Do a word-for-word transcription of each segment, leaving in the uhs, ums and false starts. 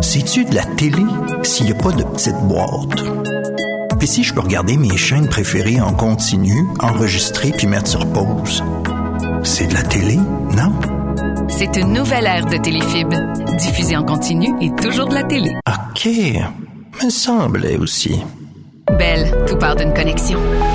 C'est-tu de la télé s'il n'y a pas de petite boîte? Puis si je peux regarder mes chaînes préférées en continu, enregistrer puis mettre sur pause, c'est de la télé, non? C'est une nouvelle ère de Téléfib. Diffusée en continu et toujours de la télé. OK, me semblait aussi. Belle, tout part d'une connexion.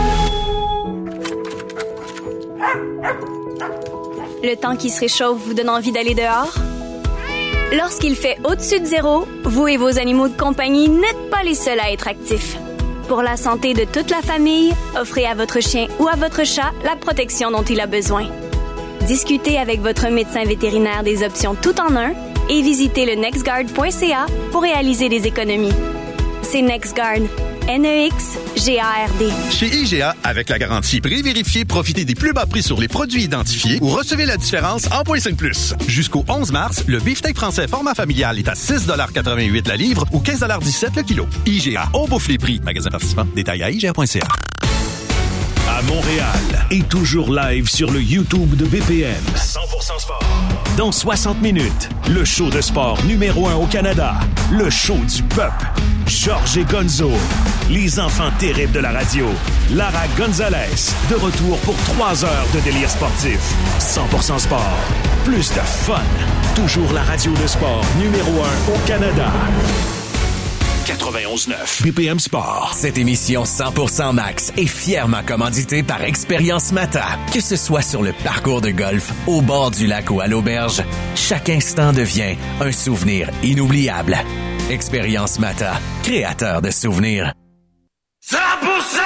Le temps qui se réchauffe vous donne envie d'aller dehors? Lorsqu'il fait au-dessus de zéro, vous et vos animaux de compagnie n'êtes pas les seuls à être actifs. Pour la santé de toute la famille, offrez à votre chien ou à votre chat la protection dont il a besoin. Discutez avec votre médecin vétérinaire des options tout en un et visitez le nextguard point c a pour réaliser des économies. C'est NextGuard. N E X G A R D. Chez I G A, avec la garantie prix vérifié, profitez des plus bas prix sur les produits identifiés ou recevez la différence en point cinq plus. Jusqu'au onze mars, le beefsteak français format familial est à six dollars quatre-vingt-huit la livre ou quinze dollars dix-sept le kilo. I G A, on bouffe les prix. Magasin participant, détails à I G A point C A. À Montréal et toujours live sur le YouTube de B P M. cent pour cent sport. Dans soixante minutes, le show de sport numéro un au Canada. Le show du peuple. Georges et Gonzo. Les enfants terribles de la radio. Lara Gonzalez. De retour pour trois heures de délire sportif. cent pour cent sport. Plus de fun. Toujours la radio de sport numéro un au Canada. quatre-vingt-onze neuf B P M Sport. Cette émission cent pour cent Max est fièrement commanditée par Expérience Mata. Que ce soit sur le parcours de golf, au bord du lac ou à l'auberge, chaque instant devient un souvenir inoubliable. Expérience Mata, créateur de souvenirs. cent pour cent!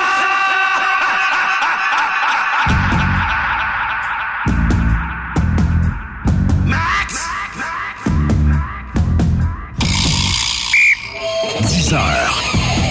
dix heures.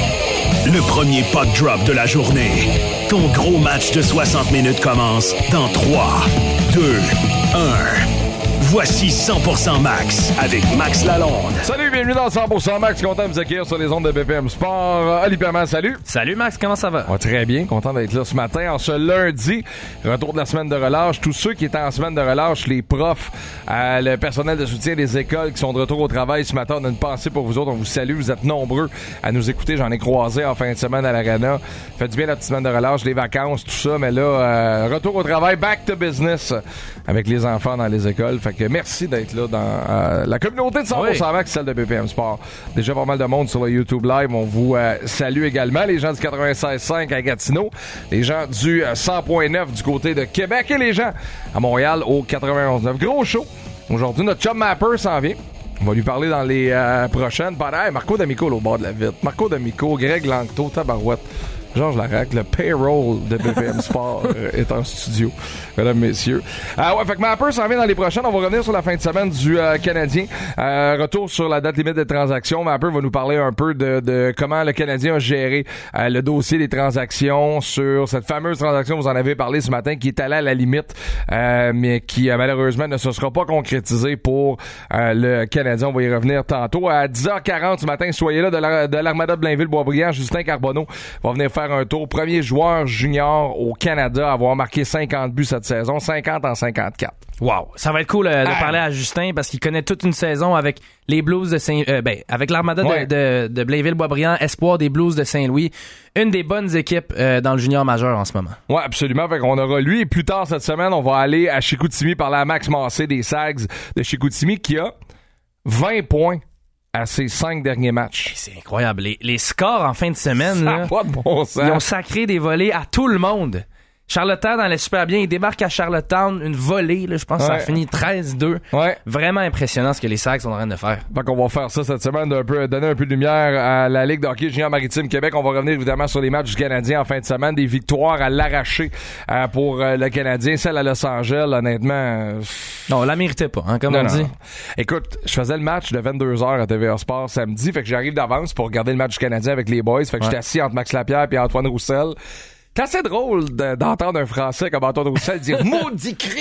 Le premier puck drop de la journée. Ton gros match de soixante minutes commence dans trois, deux, un. Voici cent pour cent Max avec Max Lalonde. Salut, bienvenue dans cent pour cent Max. Content de vous accueillir sur les ondes de B P M Sport. Ali Perman, salut. Salut Max, comment ça va? Oh, très bien, content d'être là ce matin. En ce lundi, retour de la semaine de relâche. Tous ceux qui étaient en semaine de relâche, les profs, euh, le personnel de soutien des écoles qui sont de retour au travail ce matin, on a une pensée pour vous autres. On vous salue, vous êtes nombreux à nous écouter. J'en ai croisé en fin de semaine à l'Arena. Fait du bien la petite semaine de relâche, les vacances, tout ça. Mais là, euh, retour au travail, back to business avec les enfants dans les écoles. Fait que merci d'être là dans euh, la communauté de cent pour cent Max, celle de B P M Sport. Déjà pas mal de monde sur le YouTube Live. On vous euh, salue également. Les gens du quatre-vingt-seize cinq à Gatineau, les gens du euh, cent point neuf du côté de Québec et les gens à Montréal au quatre-vingt-onze neuf. Gros show. Aujourd'hui, notre chum Mapper s'en vient. On va lui parler dans les euh, prochaines. Hey, Marco D'Amico au bord de la vitre. Marco D'Amico, Greg Langto, Tabarouette. Georges Larac, le payroll de B P M Sport euh, est en studio, mesdames, messieurs. Euh, ouais, fait que Mapper s'en vient dans les prochaines. On va revenir sur la fin de semaine du euh, Canadien. Euh, retour sur la date limite des transactions. Mapper va nous parler un peu de, de comment le Canadien a géré euh, le dossier des transactions sur cette fameuse transaction, vous en avez parlé ce matin, qui est allée à la limite, euh, mais qui euh, malheureusement ne se sera pas concrétisée pour euh, le Canadien. On va y revenir tantôt. À dix heures quarante ce matin, soyez là de, la, de l'Armada de Blainville-Boisbriand. Justin Carbonneau va venir faire un tour. Premier joueur junior au Canada à avoir marqué cinquante buts cette saison, cinquante en cinquante-quatre. Wow, ça va être cool euh, de ah. parler à Justin parce qu'il connaît toute une saison avec les Blues de Saint euh, ben avec l'Armada ouais. de, de, de Blainville-Boisbriand, espoir des Blues de Saint-Louis, une des bonnes équipes euh, dans le junior majeur en ce moment. Ouais, absolument. Fait qu'on aura lui et plus tard cette semaine, on va aller à Chicoutimi parler à Max Massé des Sags de Chicoutimi qui a vingt points à ses cinq derniers matchs. C'est incroyable. Les, les scores en fin de semaine, ça là, a pas de bon sens. Ils ont sacré des volées à tout le monde. Charlottetown allait super bien. Il débarque à Charlottetown, une volée, là, je pense ouais. que ça a fini treize deux. Ouais. Vraiment impressionnant ce que les Sags sont en train de faire. Fait qu'on va faire ça cette semaine, d'un peu, donner un peu de lumière à la Ligue de hockey junior maritime Québec. On va revenir évidemment sur les matchs du Canadien en fin de semaine. Des victoires à l'arraché euh, pour euh, le Canadien. Celle à Los Angeles, honnêtement... Euh... Non, on la méritait pas, hein, comme non, on non. dit. Écoute, je faisais le match de vingt-deux heures à T V A Sport samedi. Fait que j'arrive d'avance pour regarder le match du Canadien avec les boys. Fait que ouais. j'étais assis entre Max Lapierre et Antoine Roussel. C'est assez drôle de, d'entendre un Français comme Antoine Roussel dire « Maudit Chris! »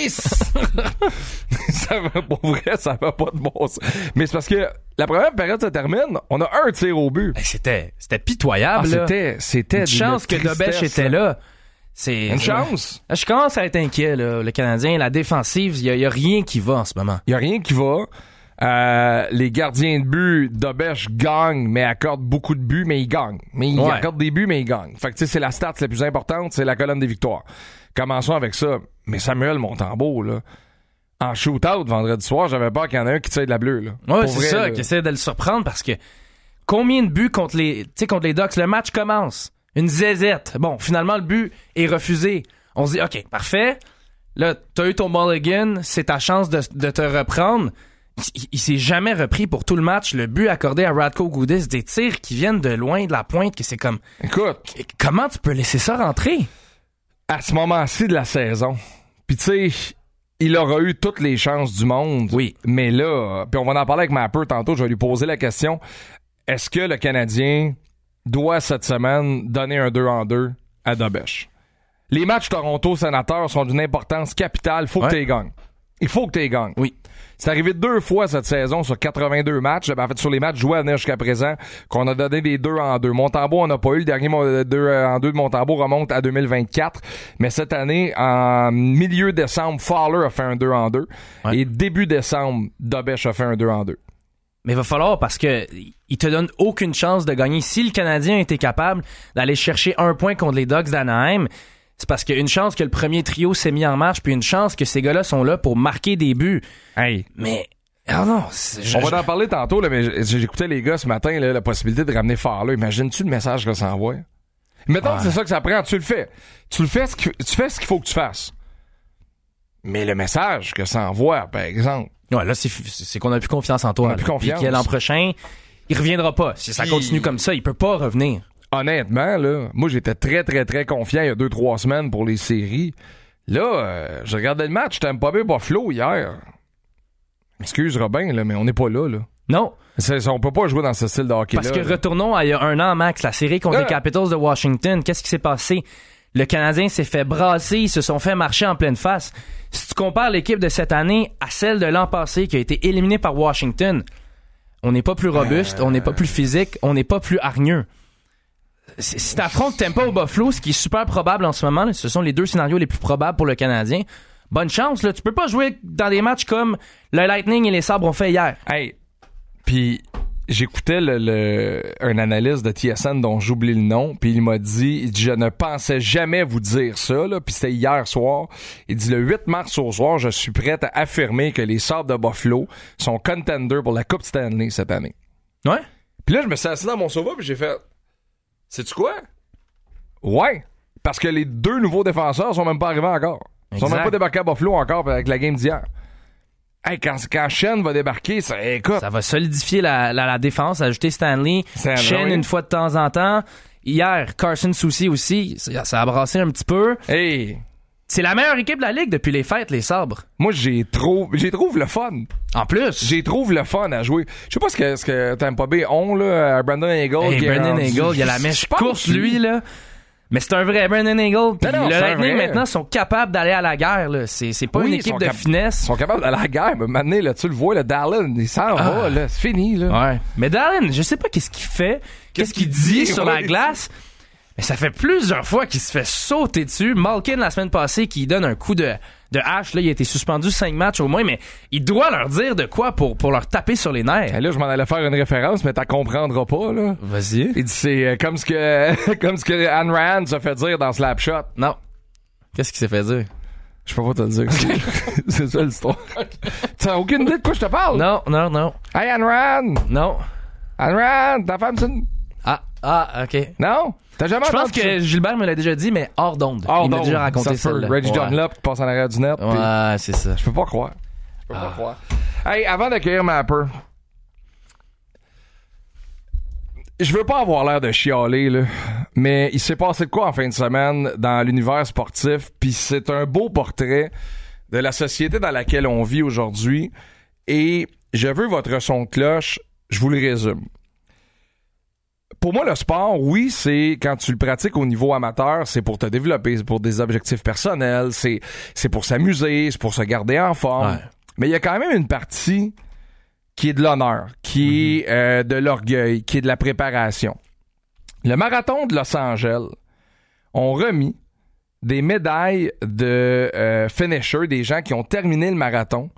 Ça va, pour vrai, ça va pas de bon sens. Mais c'est parce que la première période se termine, on a un tir au but. Ben, c'était, c'était pitoyable. Ah, là. C'était, c'était une chance que Dobech était là. C'est une chance. Je commence à être inquiet, là, le Canadien. La défensive, il y, y a rien qui va en ce moment. Il y a rien qui va. Euh, les gardiens de but, Dobèche gagne, mais accorde beaucoup de buts, mais il gagne. Mais il ouais. accorde des buts, mais il gagne. Fait que tu sais, c'est la stat la plus importante, c'est la colonne des victoires. Commençons avec ça. Mais Samuel Montembeault, là, en shootout vendredi soir, j'avais peur qu'il y en ait un qui tire de la bleue, là. Ouais, c'est vrai, ça, là. Qui essaie de le surprendre parce que combien de buts contre les, tu sais, contre les Ducks? Le match commence. Une zézette. Bon, finalement, le but est refusé. On se dit, OK, parfait. Là, t'as eu ton mulligan, c'est ta chance de, de te reprendre. Il, il s'est jamais repris pour tout le match. Le but accordé à Radko Gudas, des tirs qui viennent de loin de la pointe, que c'est comme... Écoute, comment tu peux laisser ça rentrer? À ce moment-ci de la saison, puis tu sais, il aura eu toutes les chances du monde. Oui. Mais là, puis on va en parler avec Mapper tantôt, je vais lui poser la question, est-ce que le Canadien doit cette semaine donner un deux en deux à Dobèche? Les matchs Toronto-Sénateurs sont d'une importance capitale. Faut ouais. que tu les gagnes. Il faut que tu les gagnes. Oui. C'est arrivé deux fois cette saison sur quatre-vingt-deux matchs. En fait, sur les matchs joués à venir jusqu'à présent, qu'on a donné des deux en deux. Montembeault, on n'a pas eu. Le dernier deux en deux de Montembeault remonte à deux mille vingt-quatre. Mais cette année, en milieu décembre, Fowler a fait un deux en deux. Ouais. Et début décembre, Dobèche a fait un deux en deux. Mais il va falloir parce que il te donne aucune chance de gagner. Si le Canadien était capable d'aller chercher un point contre les Ducks d'Anaheim, c'est parce qu'il y a une chance que le premier trio s'est mis en marche, puis une chance que ces gars-là sont là pour marquer des buts. Hey. Mais, oh non. Je, On va en parler tantôt, là, mais j'écoutais les gars ce matin, là, la possibilité de ramener Fowler. Imagines-tu le message que ça envoie? Mettons ouais. que c'est ça que ça prend, tu le fais. Tu le fais, ce qu'il, tu fais ce qu'il faut que tu fasses. Mais le message que ça envoie, par exemple. Ouais, là, c'est, c'est qu'on a plus confiance en toi. On a plus confiance. Puis l'an prochain, il reviendra pas. Si ça continue comme ça, il peut pas revenir. Honnêtement, là, moi, j'étais très, très, très confiant il y a deux, trois semaines pour les séries. Là, euh, je regardais le match, t'aimes pas bien Buffalo hier. Excuse Robin, là, mais on n'est pas là, là. Non. C'est, on peut pas jouer dans ce style de hockey-là. Parce que là. Retournons à il y a un an, Max, la série contre ah. les Capitals de Washington. Qu'est-ce qui s'est passé? Le Canadien s'est fait brasser, ils se sont fait marcher en pleine face. Si tu compares l'équipe de cette année à celle de l'an passé qui a été éliminée par Washington, on n'est pas plus robuste, euh... on n'est pas plus physique, on n'est pas plus hargneux. Si t'affrontes Tampa ou Buffalo, ce qui est super probable en ce moment, là, ce sont les deux scénarios les plus probables pour le Canadien. Bonne chance, là. Tu peux pas jouer dans des matchs comme le Lightning et les Sabres ont fait hier. Hey, puis j'écoutais le, le, un analyste de T S N dont j'oublie le nom, puis il m'a dit, il dit, je ne pensais jamais vous dire ça, là, puis c'était hier soir. Il dit, le huit mars au soir, je suis prêt à affirmer que les Sabres de Buffalo sont contenders pour la Coupe Stanley cette année. Ouais. Puis là, je me suis assis dans mon sofa, puis j'ai fait... Sais-tu quoi? Ouais. Parce que les deux nouveaux défenseurs sont même pas arrivés encore. Ils sont même pas débarqués à Buffalo encore avec la game d'hier. Hey, quand, quand Shen va débarquer, ça, écoute. Ça va solidifier la, la, la défense, ajouter Stanley. Shen une fois de temps en temps. Hier, Carson Soucy aussi. Ça, ça a brassé un petit peu. Hey. C'est la meilleure équipe de la Ligue depuis les fêtes, les Sabres. Moi, j'ai trop, j'ai trouvé le fun. En plus. J'ai trouvé le fun à jouer. Je sais pas ce que, ce que Tampa Bay ont, là, Brandon Hagel. Hey, Brandon Hagel, il y a la mèche courte, lui, là. Mais c'est un vrai Brandon Hagel. Puis le Lightning, maintenant, sont capables d'aller à la guerre, là. C'est, c'est pas oui, une équipe de cap- finesse. Ils sont capables d'aller à la guerre. Mais maintenant, là, tu le vois, le Dallin, il s'en ah. va, là. C'est fini, là. Ouais. Mais Dallin, je sais pas qu'est-ce qu'il fait. Qu'est-ce, qu'est-ce qu'il dit, dit sur la glace. Mais ça fait plusieurs fois qu'il se fait sauter dessus. Malkin, la semaine passée, qui donne un coup de, de hache. Là, il a été suspendu cinq matchs au moins, mais il doit leur dire de quoi pour, pour leur taper sur les nerfs. Et là, je m'en allais faire une référence, mais t'en comprendras pas, là. Vas-y. Il dit, c'est euh, comme ce que, comme ce que Anne Rand se fait dire dans Slapshot. Non. Qu'est-ce qu'il s'est fait dire? Je peux pas te le dire. C'est, c'est ça l'histoire. T'as aucune idée de quoi je te parle? Non, non, non. Hey, Anne Rand! Non. Anne Rand, ta femme, c'est une... Ah, ah, ok. Non? T'as jamais Je pense que ça? Gilbert me l'a déjà dit, mais hors d'onde. Hors Il d'onde. m'a déjà raconté ça. Reggie ouais. Dunlop qui passe en arrière du net. Ouais, c'est ça. Je peux pas croire. Je peux ah. pas croire. Hey, avant d'accueillir Mapper, je veux pas avoir l'air de chialer, là, mais il s'est passé de quoi en fin de semaine dans l'univers sportif, puis c'est un beau portrait de la société dans laquelle on vit aujourd'hui, et je veux votre son de cloche, je vous le résume. Pour moi, le sport, oui, c'est quand tu le pratiques au niveau amateur, c'est pour te développer, c'est pour des objectifs personnels, c'est, c'est pour s'amuser, c'est pour se garder en forme. Ouais. Mais il y a quand même une partie qui est de l'honneur, qui est euh, de l'orgueil, qui est de la préparation. Le marathon de Los Angeles ont remis des médailles de euh, finishers, des gens qui ont terminé le marathon,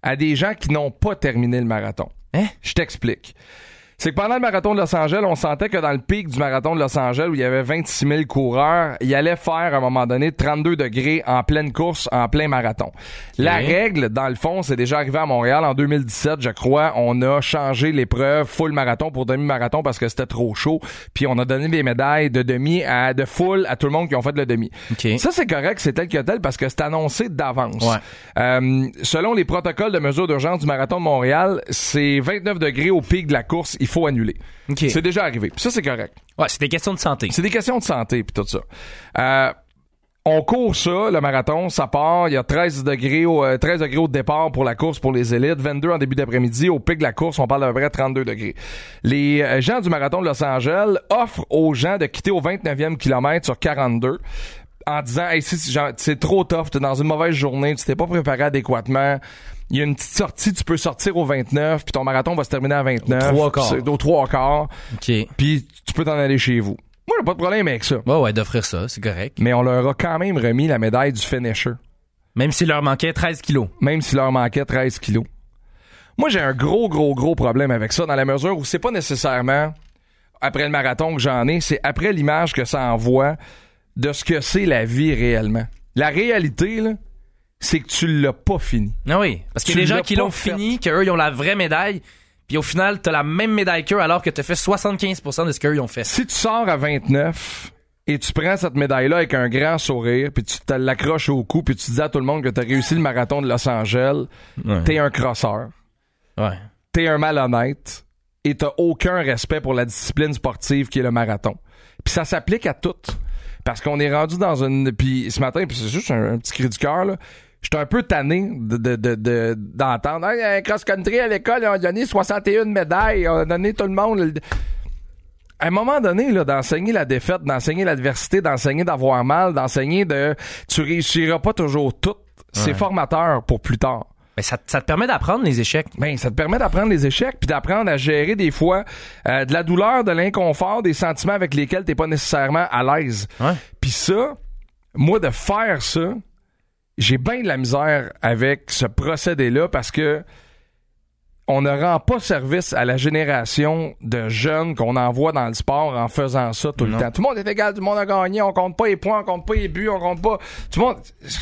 à des gens qui n'ont pas terminé le marathon. Hein? Je t'explique. C'est que pendant le marathon de Los Angeles, on sentait que dans le pic du marathon de Los Angeles, où il y avait vingt-six mille coureurs, il allait faire à un moment donné trente-deux degrés en pleine course, en plein marathon. Okay. La règle, dans le fond, c'est déjà arrivé à Montréal en deux mille dix-sept, je crois. On a changé l'épreuve full marathon pour demi-marathon parce que c'était trop chaud. Puis on a donné des médailles de demi à de full à tout le monde qui ont fait le demi. Okay. Ça, c'est correct, c'est tel que tel parce que c'est annoncé d'avance. Ouais. Euh, selon les protocoles de mesure d'urgence du marathon de Montréal, c'est vingt-neuf degrés au pic de la course. Il faut annuler. Okay. C'est déjà arrivé. Puis ça, c'est correct. Ouais, c'est des questions de santé. C'est des questions de santé puis tout ça. Euh, on court ça, le marathon, ça part. Il y a treize degrés au, euh, treize degrés au départ pour la course pour les élites, vingt-deux en début d'après-midi. Au pic de la course, on parle d'à peu près trente-deux degrés. Les euh, gens du marathon de Los Angeles offrent aux gens de quitter au vingt-neuvième kilomètre sur quarante-deux en disant hey, si, genre, c'est trop tough, t'es dans une mauvaise journée, tu t'es pas préparé adéquatement. Il y a une petite sortie, tu peux sortir au vingt-neuf, puis ton marathon va se terminer à vingt-neuf. Au trois quarts. Au trois quarts. OK. Puis tu peux t'en aller chez vous. Moi, j'ai pas de problème avec ça. Ouais, ouais, d'offrir ça, c'est correct. Mais on leur a quand même remis la médaille du finisher. Même s'il leur manquait treize kilos. Même s'il leur manquait treize kilos. Moi, j'ai un gros, gros, gros problème avec ça, dans la mesure où c'est pas nécessairement après le marathon que j'en ai, c'est après l'image que ça envoie de ce que c'est la vie réellement. La réalité, là, c'est que tu l'as pas fini. Ah oui, parce qu'il y a des gens qui l'ont fini, qu'eux, ils ont la vraie médaille, puis au final, t'as la même médaille qu'eux alors que t'as fait soixante-quinze pour cent de ce qu'eux, ils ont fait. Si tu sors à vingt-neuf et tu prends cette médaille-là avec un grand sourire, puis tu te l'accroches au cou, puis tu dis à tout le monde que t'as réussi le marathon de Los Angeles, ouais. T'es un crosseur. Ouais. T'es un malhonnête et t'as aucun respect pour la discipline sportive qui est le marathon. Puis ça s'applique à toutes. Parce qu'on est rendu dans une... Puis ce matin, puis c'est juste un, un petit cri du cœur, là. J'étais un peu tanné de, de, de, de, d'entendre. Hey, un cross-country à l'école, ils ont donné soixante et une médailles, ils ont donné tout le monde. À un moment donné, là, d'enseigner la défaite, d'enseigner l'adversité, d'enseigner d'avoir mal, d'enseigner de tu réussiras pas toujours tout, c'est ouais. formateur pour plus tard. Ben ça, ça te permet d'apprendre les échecs. Ben ça te permet d'apprendre les échecs puis d'apprendre à gérer des fois euh, de la douleur, de l'inconfort, des sentiments avec lesquels t'es pas nécessairement à l'aise. Ouais. Puis ça, moi de faire ça, j'ai bien de la misère avec ce procédé-là parce que on ne rend pas service à la génération de jeunes qu'on envoie dans le sport en faisant ça tout non. le temps. Tout le monde est égal, tout le monde a gagné, on compte pas les points, on compte pas les buts, on compte pas... Tout le monde...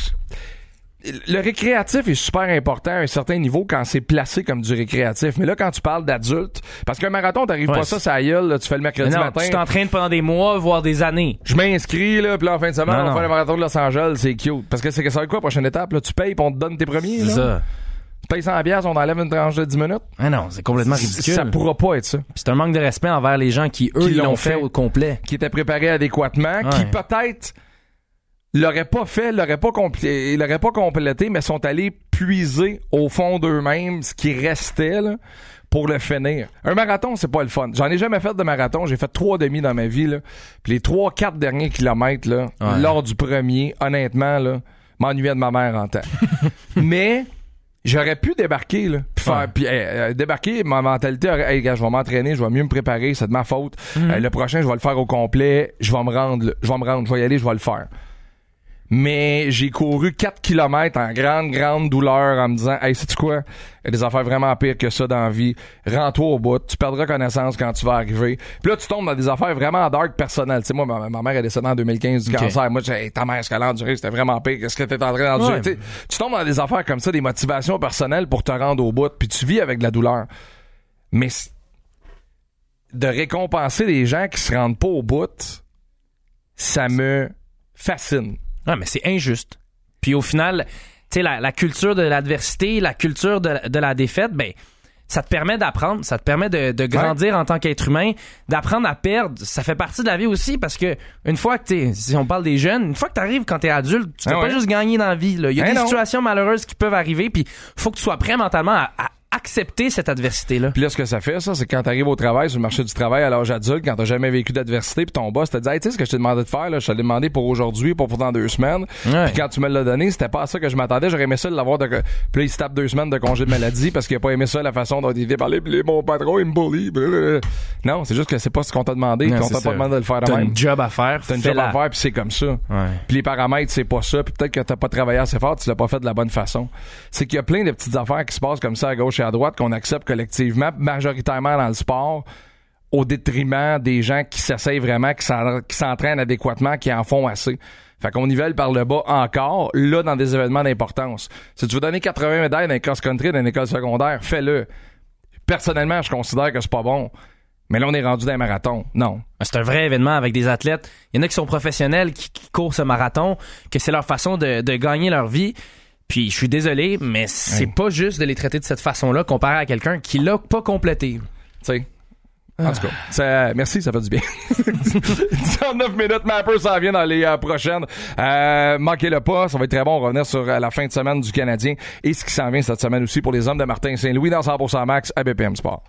Le récréatif est super important à un certain niveau quand c'est placé comme du récréatif. Mais là, quand tu parles d'adultes, parce qu'un marathon, t'arrives ouais, pas ça, ça à gueule, là, tu fais le mercredi non, matin. Tu t'entraînes pendant des mois, voire des années. Je m'inscris, là, puis là, en fin de semaine, non, on va non. faire le marathon de Los Angeles, c'est cute. Parce que c'est que ça va être quoi, la prochaine étape, là? Tu payes pis on te donne tes premiers, là? Ça. Tu payes cent dollars, on enlève une tranche de dix minutes. Ah non, c'est complètement ridicule. Ça pourra pas être ça. Puis c'est un manque de respect envers les gens qui, eux, qui l'ont, l'ont fait, fait au complet. Qui étaient préparés adéquatement, ouais. qui peut-être l'auraient pas fait, l'auraient pas, compl- l'auraient pas complété, mais sont allés puiser au fond d'eux-mêmes ce qui restait là, pour le finir. Un marathon, c'est pas le fun. J'en ai jamais fait de marathon. J'ai fait trois demi dans ma vie. Là. Puis les trois, quatre derniers kilomètres, là, ouais. lors du premier, honnêtement, là, m'ennuyais de ma mère en temps. Mais j'aurais pu débarquer, là, puis faire, ouais. puis euh, débarquer, ma mentalité, hey, gars, je vais m'entraîner, je vais mieux me préparer, c'est de ma faute. Mm-hmm. Euh, le prochain, je vais le faire au complet, je vais me rendre, là, je vais me rendre, je vais y aller, je vais le faire. Mais j'ai couru quatre kilomètres en grande, grande douleur en me disant « Hey, sais-tu quoi? Il y a des affaires vraiment pires que ça dans la vie. Rends-toi au bout. Tu perdras connaissance quand tu vas arriver. » Puis là, tu tombes dans des affaires vraiment dark personnelles. Tu sais, moi, ma, ma mère est décédée en deux mille quinze du okay. cancer. Moi, je dis hey, « Ta mère, ce qu'elle a enduré, c'était vraiment pire. Qu'est-ce que t'es en train d'endurer? Ouais. » Tu tombes dans des affaires comme ça, des motivations personnelles pour te rendre au bout. Puis tu vis avec de la douleur. Mais de récompenser les gens qui se rendent pas au bout, ça me fascine. Ouais, mais c'est injuste. Puis au final, tu sais, la, la culture de l'adversité, la culture de, de la défaite, ben, ça te permet d'apprendre, ça te permet de, de grandir ouais. en tant qu'être humain, d'apprendre à perdre. Ça fait partie de la vie aussi parce que une fois que t'es, si on parle des jeunes, une fois que t'arrives quand t'es adulte, tu peux ah ouais. pas juste gagner dans la vie. Là. Il y a hein des non. situations malheureuses qui peuvent arriver, puis faut que tu sois prêt mentalement à, à accepter cette adversité-là. Puis là, ce que ça fait, ça, c'est quand t'arrives au travail, sur le marché du travail à l'âge adulte, quand t'as jamais vécu d'adversité, puis ton boss te dit, hey, tu sais ce que je t'ai demandé de faire, là, je te l'ai demandé pour aujourd'hui, pas pour dans deux semaines. Ouais. Puis quand tu me l'as donné, c'était pas à ça que je m'attendais, j'aurais aimé ça de l'avoir de. Puis là, il se tape deux semaines de congé de maladie parce qu'il a pas aimé ça la façon dont il était parlé, puis mon patron, il me bully. Non, c'est juste que c'est pas ce qu'on t'a demandé, non, qu'on t'a ça. pas demandé de le faire de T'as même. une job à faire. T'as une job fais-la. à faire, puis c'est comme ça. Ouais. Puis les paramètres, c'est pas ça, puis peut-être que t'as pas travaillé assez fort, tu l'as pas fait de la bonne façon. C'est qu'il y a plein de petites affaires qui se passent comme ça à gauche et à droite qu'on accepte collectivement, majoritairement dans le sport, au détriment des gens qui s'essayent vraiment, qui, s'en, qui s'entraînent adéquatement, qui en font assez. Fait qu'on nivelle par le bas encore, là, dans des événements d'importance. Si tu veux donner quatre-vingts médailles dans les cross-country, dans une école secondaire, fais-le. Personnellement, je considère que c'est pas bon. Mais là, on est rendu dans un marathon. Non. C'est un vrai événement avec des athlètes. Il y en a qui sont professionnels, qui, qui courent ce marathon, que c'est leur façon de, de gagner leur vie. Puis, je suis désolé, mais c'est ouais. pas juste de les traiter de cette façon-là comparé à quelqu'un qui l'a pas complété. Tu sais. En tout cas, ça, merci, ça fait du bien. dix-neuf minutes, Mapper s'en vient dans les euh, prochaines. Euh, manquez-le pas, ça va être très bon. On va revenir sur euh, la fin de semaine du Canadien et ce qui s'en vient cette semaine aussi pour les hommes de Martin Saint-Louis dans cent pour cent Max à B P M Sport.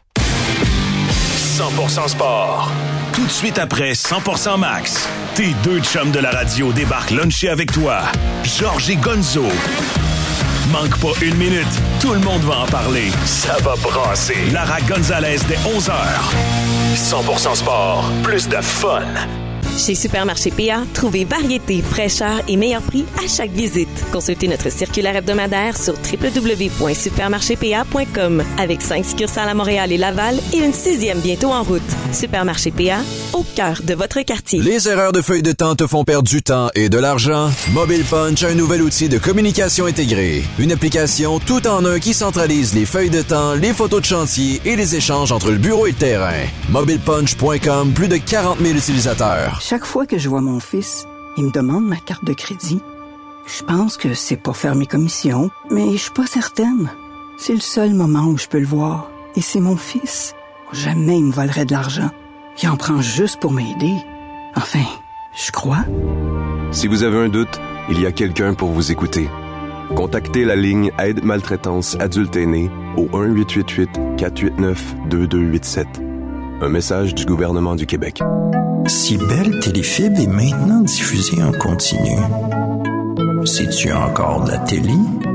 cent pour cent Sport. Tout de suite après cent pour cent Max, tes deux chums de la radio débarquent luncher avec toi. Georges et Gonzo. Manque pas une minute, tout le monde va en parler. Ça va brasser. Lara Gonzalez dès onze heures. cent pour cent Sport, plus de fun. Chez Supermarché P A, trouvez variété, fraîcheur et meilleur prix à chaque visite. Consultez notre circulaire hebdomadaire sur w w w point supermarché p a point com avec cinq succursales à Montréal et Laval et une sixième bientôt en route. Supermarché P A, au cœur de votre quartier. Les erreurs de feuilles de temps te font perdre du temps et de l'argent? Mobile Punch a un nouvel outil de communication intégrée. Une application tout en un qui centralise les feuilles de temps, les photos de chantier et les échanges entre le bureau et le terrain. mobile punch point com, plus de quarante mille utilisateurs. Chaque fois que je vois mon fils, il me demande ma carte de crédit. Je pense que c'est pour faire mes commissions, mais je suis pas certaine. C'est le seul moment où je peux le voir. Et c'est mon fils. Jamais il me volerait de l'argent. Il en prend juste pour m'aider. Enfin, je crois. Si vous avez un doute, il y a quelqu'un pour vous écouter. Contactez la ligne Aide Maltraitance Adulte Aîné au un huit huit huit quatre huit neuf deux deux huit sept. Un message du gouvernement du Québec. Si Belle Téléfib est maintenant diffusée en continu, c'est-tu encore de la télé?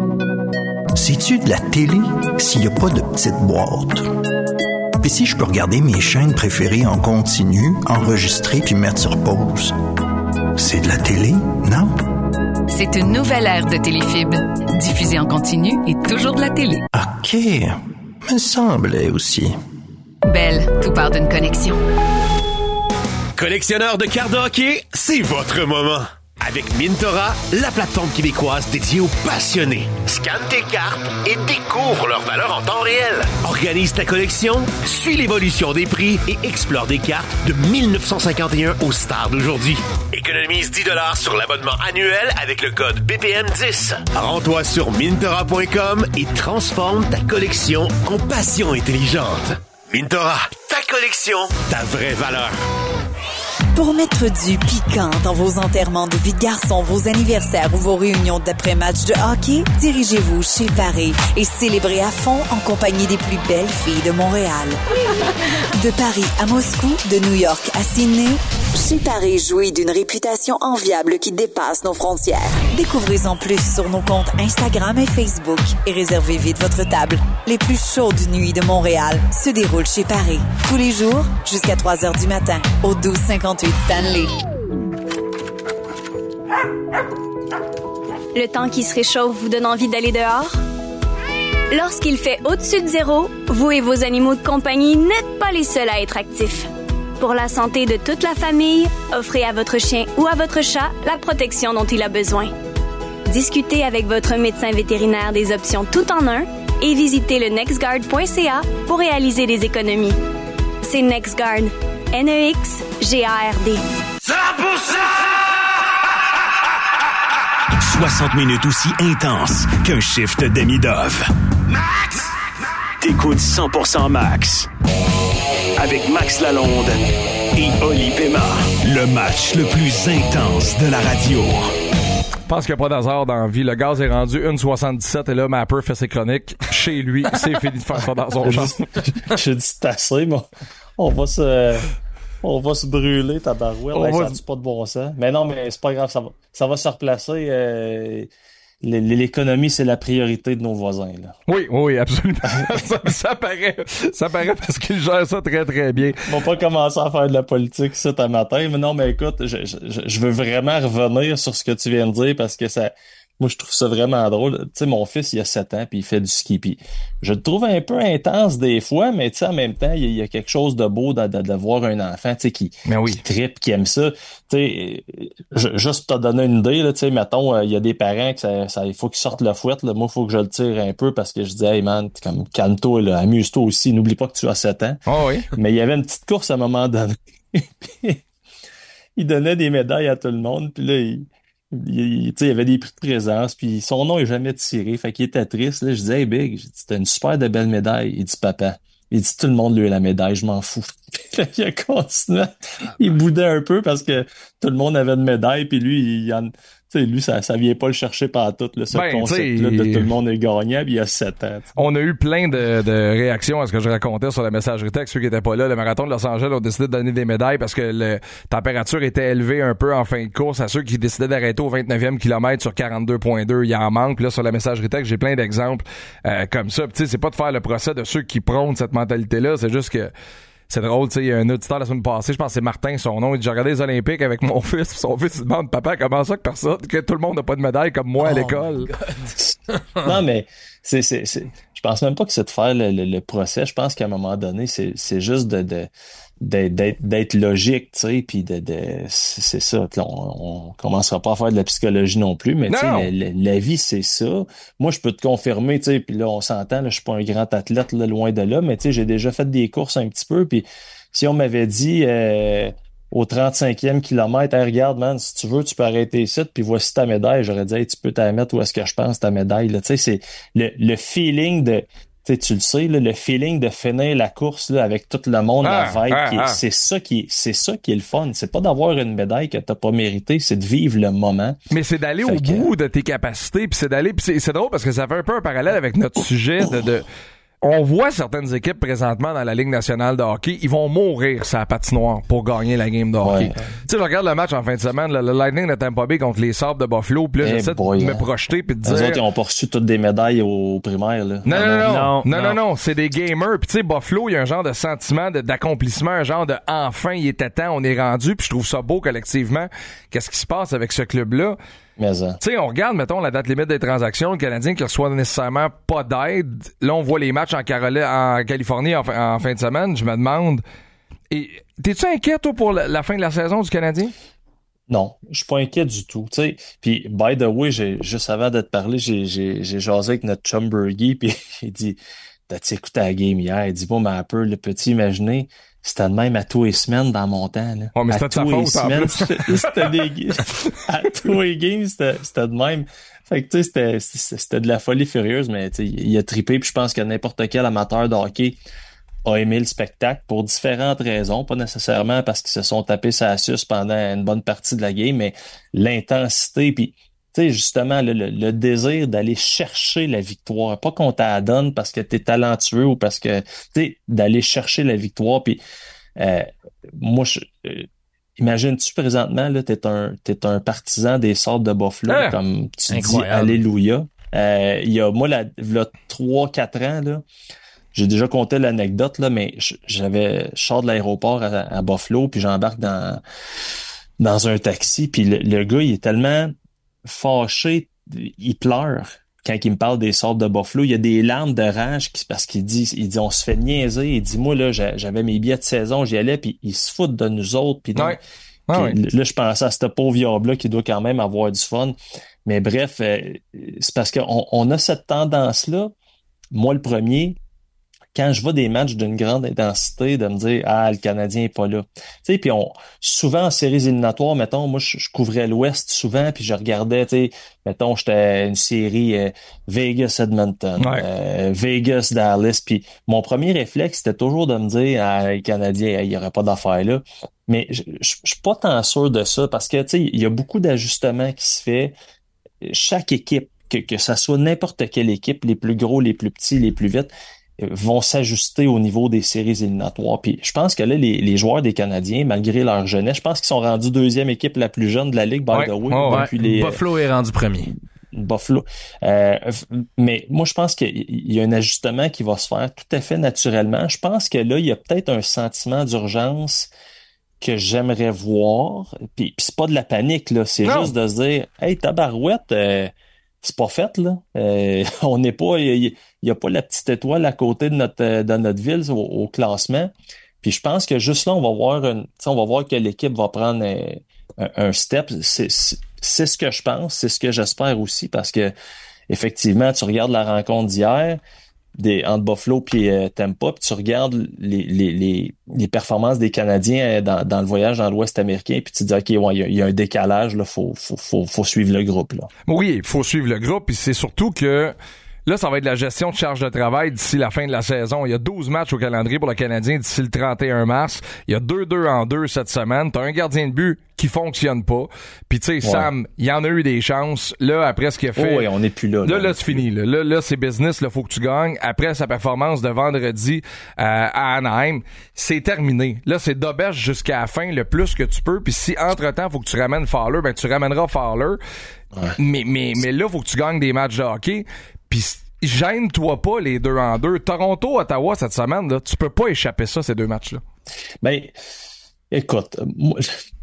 C'est-tu de la télé s'il n'y a pas de petite boîte? Puis si je peux regarder mes chaînes préférées en continu, enregistrer puis mettre sur pause, c'est de la télé, non? C'est une nouvelle ère de Téléfib, diffusée en continu et toujours de la télé. OK, me semblait aussi. Belle, tout part d'une connexion. Collectionneur de cartes de hockey, c'est votre moment. Avec Mintora, la plateforme québécoise dédiée aux passionnés. Scanne tes cartes et découvre leur valeur en temps réel. Organise ta collection, suis l'évolution des prix et explore des cartes de dix-neuf cent cinquante et un aux stars d'aujourd'hui. Économise dix dollars sur l'abonnement annuel avec le code B P M dix. Rends-toi sur mintora point com et transforme ta collection en passion intelligente. Mintora, ta collection, ta vraie valeur. Pour mettre du piquant dans vos enterrements de vie de garçon, vos anniversaires ou vos réunions d'après-match de hockey, dirigez-vous chez Paris et célébrez à fond en compagnie des plus belles filles de Montréal. De Paris à Moscou, de New York à Sydney, chez Paris jouit d'une réputation enviable qui dépasse nos frontières. Découvrez-en plus sur nos comptes Instagram et Facebook et réservez vite votre table. Les plus chaudes nuits de Montréal se déroulent chez Paris. Tous les jours, jusqu'à trois heures du matin, au douze cinquante-huit Stanley. Le temps qui se réchauffe vous donne envie d'aller dehors? Lorsqu'il fait au-dessus de zéro, vous et vos animaux de compagnie n'êtes pas les seuls à être actifs. Pour la santé de toute la famille, offrez à votre chien ou à votre chat la protection dont il a besoin. Discutez avec votre médecin vétérinaire des options tout en un et visitez le nextguard point c a pour réaliser des économies. C'est NextGuard. N E X G A R D. cent pour cent! soixante minutes aussi intenses qu'un shift demi-dove. Max! T'écoutes cent pour cent Max. Avec Max Lalonde et Oli Pema. Le match le plus intense de la radio. Je pense qu'il n'y a pas d'hasard dans la vie. Le gaz est rendu une soixante-dix-sept et là, Mapper fait ses chroniques chez lui. C'est fini de faire ça dans son champ. J'ai dit c'est assez, mais on va se... On va se brûler, tabarouette. On Ouais, va... Ça n'a pas de bon sens. Mais non, mais c'est pas grave, ça va, ça va se replacer. Euh... l'économie, c'est la priorité de nos voisins, là. Oui, oui, absolument. ça, ça paraît, ça paraît parce qu'ils gèrent ça très, très bien. Ils vont pas commencer à faire de la politique, ça, ta matin. Mais non, mais écoute, je, je, je veux vraiment revenir sur ce que tu viens de dire parce que ça, moi, je trouve ça vraiment drôle. Tu sais, mon fils, il a sept ans puis il fait du ski. Puis je le trouve un peu intense des fois, mais tu sais, en même temps, il y, a, il y a quelque chose de beau de, de, de voir un enfant, tu sais, qui, oui. qui trippe, qui aime ça. Tu sais, juste pour te donner une idée, là, tu sais, mettons, il y a des parents que ça, ça il faut qu'ils sortent le fouette, là. Moi, il faut que je le tire un peu parce que je dis, hey man, comme calme-toi, là, amuse-toi aussi, n'oublie pas que tu as sept ans. Oh oui. Mais il y avait une petite course à un moment donné. Il donnait des médailles à tout le monde, puis là, il Il, il y avait des prix de présence, puis son nom est jamais tiré, fait qu'il était triste. Là, je disais, hey Big, j'ai dit, t'as une super de belle médaille. Il dit, papa, il dit, tout le monde lui a la médaille, je m'en fous. Il a continué, il boudait un peu parce que tout le monde avait une médaille, puis lui, il en, tu sais, lui, ça, ça vient pas le chercher partout, là, ce ben, concept-là de tout le monde est gagnant, puis il a sept ans. T'sais. On a eu plein de, de réactions à ce que je racontais sur la messagerie texte. Ceux qui étaient pas là, le marathon de Los Angeles ont décidé de donner des médailles parce que la température était élevée un peu en fin de course. À ceux qui décidaient d'arrêter au vingt-neuvième kilomètre sur quarante-deux virgule deux, il en manque. Puis là, sur la messagerie texte, j'ai plein d'exemples euh, comme ça. Tu sais, c'est pas de faire le procès de ceux qui prônent cette mentalité-là, c'est juste que c'est drôle, tu sais, il y a un auditeur la semaine passée, je pense que c'est Martin, son nom, il dit, j'ai regardé les Olympiques avec mon fils, pis son fils il demande, papa, comment ça que personne, que tout le monde n'a pas de médaille comme moi à oh l'école? Non, mais c'est, c'est, c'est, je pense même pas que c'est de faire le, le, le procès, je pense qu'à un moment donné, c'est, c'est juste de, de, d'être, d'être logique, tu sais, puis de, de, c'est ça, on, on commencera pas à faire de la psychologie non plus, mais tu sais, la, la, la vie, c'est ça. Moi, je peux te confirmer, tu sais, puis là, on s'entend, là, je suis pas un grand athlète, là, loin de là, mais tu sais, j'ai déjà fait des courses un petit peu, puis si on m'avait dit euh, au trente-cinquième kilomètre, hey, regarde, man, si tu veux, tu peux arrêter ici, puis voici ta médaille, j'aurais dit, hey, tu peux t'en mettre où est-ce que je pense ta médaille, là, tu sais, c'est le, le feeling de T'sais, tu le sais, là, le feeling de finir la course là, avec tout le monde, ah, la vibe, ah, qui est, ah. c'est ça qui, c'est ça qui est le fun. C'est pas d'avoir une médaille que t'as pas méritée, c'est de vivre le moment. Mais c'est d'aller fait au que... bout de tes capacités, puis c'est d'aller, puis c'est, c'est drôle parce que ça fait un peu un parallèle avec notre sujet de, de on voit certaines équipes présentement dans la Ligue nationale de hockey, ils vont mourir sur la patinoire pour gagner la game de hockey. Ouais. Tu sais, je regarde le match en fin de semaine, le, le Lightning de Tampa Bay contre les Sabres de Buffalo, puis là, hey j'essaie boy, de me hein. projeter puis de dire... Les autres, ils ont pas reçu toutes des médailles au primaire, là. Non, non, non, non, non, non, non, non c'est des gamers. Puis tu sais, Buffalo, il y a un genre de sentiment de, d'accomplissement, un genre de enfin, il était temps, on est rendu, puis je trouve ça beau collectivement. Qu'est-ce qui se passe avec ce club-là? Tu sais, on regarde, mettons, la date limite des transactions, le Canadien qui reçoit nécessairement pas d'aide. Là, on voit les matchs en, Caroline, en Californie en, en fin de semaine. Je me demande, et, t'es-tu inquiet, toi, pour la, la fin de la saison du Canadien? Non, je suis pas inquiet du tout. Tu sais, puis by the way, j'ai, juste avant de te parler, j'ai, j'ai, j'ai jasé avec notre chum Bergie, puis il dit, t'as-tu écouté la game hier? Il dit, bon, mais un peu, le petit imaginer, c'était de même à tous les semaines dans mon temps. Là. Oh, mais c'était à de sa faute, semaines, c'était, c'était des à tous les games, c'était, c'était de même. Fait que tu sais, c'était, c'était, c'était de la folie furieuse, mais tu sais, il a trippé, puis je pense que n'importe quel amateur de hockey a aimé le spectacle pour différentes raisons, pas nécessairement parce qu'ils se sont tapés sa suce pendant une bonne partie de la game, mais l'intensité, puis tu sais, justement, le, le, le désir d'aller chercher la victoire, pas qu'on t'a donne parce que t'es talentueux ou parce que, tu sais, d'aller chercher la victoire, puis euh, moi, je, euh, imagine-tu présentement, là, t'es un, t'es un partisan des Sabres de Buffalo, ah, comme tu incroyable. Dis, alléluia. Euh, il y a, moi, là, là trois quatre ans, là, j'ai déjà compté l'anecdote, là, mais j'avais, je sors de l'aéroport à, à Buffalo, puis j'embarque dans, dans un taxi, puis le, le gars, il est tellement fâché, il pleure quand il me parle des Sabres de Buffalo. Il y a des larmes de rage qui, parce qu'il dit, il dit, on se fait niaiser. Il dit, moi, là, j'avais mes billets de saison, j'y allais, puis ils se foutent de nous autres. Puis ouais. ah ouais. Là, je pensais à ce pauvre diable-là qui doit quand même avoir du fun. Mais bref, euh, c'est parce qu'on on a cette tendance-là, moi le premier, quand je vois des matchs d'une grande intensité, de me dire, ah, le Canadien est pas là. Tu sais, puis on, souvent en séries éliminatoires, mettons, moi, je, je couvrais l'Ouest souvent, puis je regardais, tu sais, mettons, j'étais une série euh, Vegas-Edmonton, ouais. euh, Vegas-Dallas, puis mon premier réflexe, c'était toujours de me dire, ah, le Canadien, il y aurait pas d'affaires là. Mais je, je, je suis pas tant sûr de ça, parce que, tu sais, il y a beaucoup d'ajustements qui se fait. Chaque équipe, que, que ça soit n'importe quelle équipe, les plus gros, les plus petits, les plus vite, vont s'ajuster au niveau des séries éliminatoires. Puis je pense que là, les, les joueurs des Canadiens, malgré leur jeunesse, je pense qu'ils sont rendus deuxième équipe la plus jeune de la Ligue, by ouais, the way. oh, depuis ouais. les, Buffalo est rendu premier. Buffalo. Euh, mais moi, je pense qu'il y a un ajustement qui va se faire tout à fait naturellement. Je pense que là, il y a peut-être un sentiment d'urgence que j'aimerais voir. Puis, puis c'est pas de la panique, là. C'est non. juste de se dire, hey, tabarouette, euh, c'est pas fait, là. Euh, on n'est pas, il y, y a pas la petite étoile à côté de notre, de notre ville au, au classement. Puis je pense que juste là, on va voir une, on va voir que l'équipe va prendre un, un, un step. C'est, c'est, c'est ce que je pense, c'est ce que j'espère aussi, parce que effectivement, tu regardes la rencontre d'hier des, entre Buffalo et euh, Tampa, puis tu regardes les, les, les, les performances des Canadiens dans, dans le voyage dans l'Ouest américain, puis tu te dis, OK, ouais, il y a, y a un décalage, là, faut, faut, faut, faut suivre le groupe, là. Oui, il faut suivre le groupe, puis c'est surtout que là, ça va être la gestion de charge de travail d'ici la fin de la saison. Il y a douze matchs au calendrier pour le Canadien d'ici le trente et un mars. Il y a deux deux en deux cette semaine. T'as un gardien de but qui fonctionne pas. Puis tu sais, ouais. Sam, il y en a eu des chances. Là, après ce qu'il a fait... Oh oui, on n'est plus là. Là, là, là c'est fini. Là, là, là c'est business. Là, faut que tu gagnes. Après sa performance de vendredi euh, à Anaheim, c'est terminé. Là, c'est d'auberge jusqu'à la fin, le plus que tu peux. Puis si, entre-temps, faut que tu ramènes Fowler, ben tu ramèneras Fowler. Ouais. Mais, mais, mais là, faut que tu gagnes des matchs de hockey. Puis gêne-toi pas les deux en deux. Toronto, Ottawa cette semaine, là, tu peux pas échapper ça, ces deux matchs-là. Ben, écoute, moi,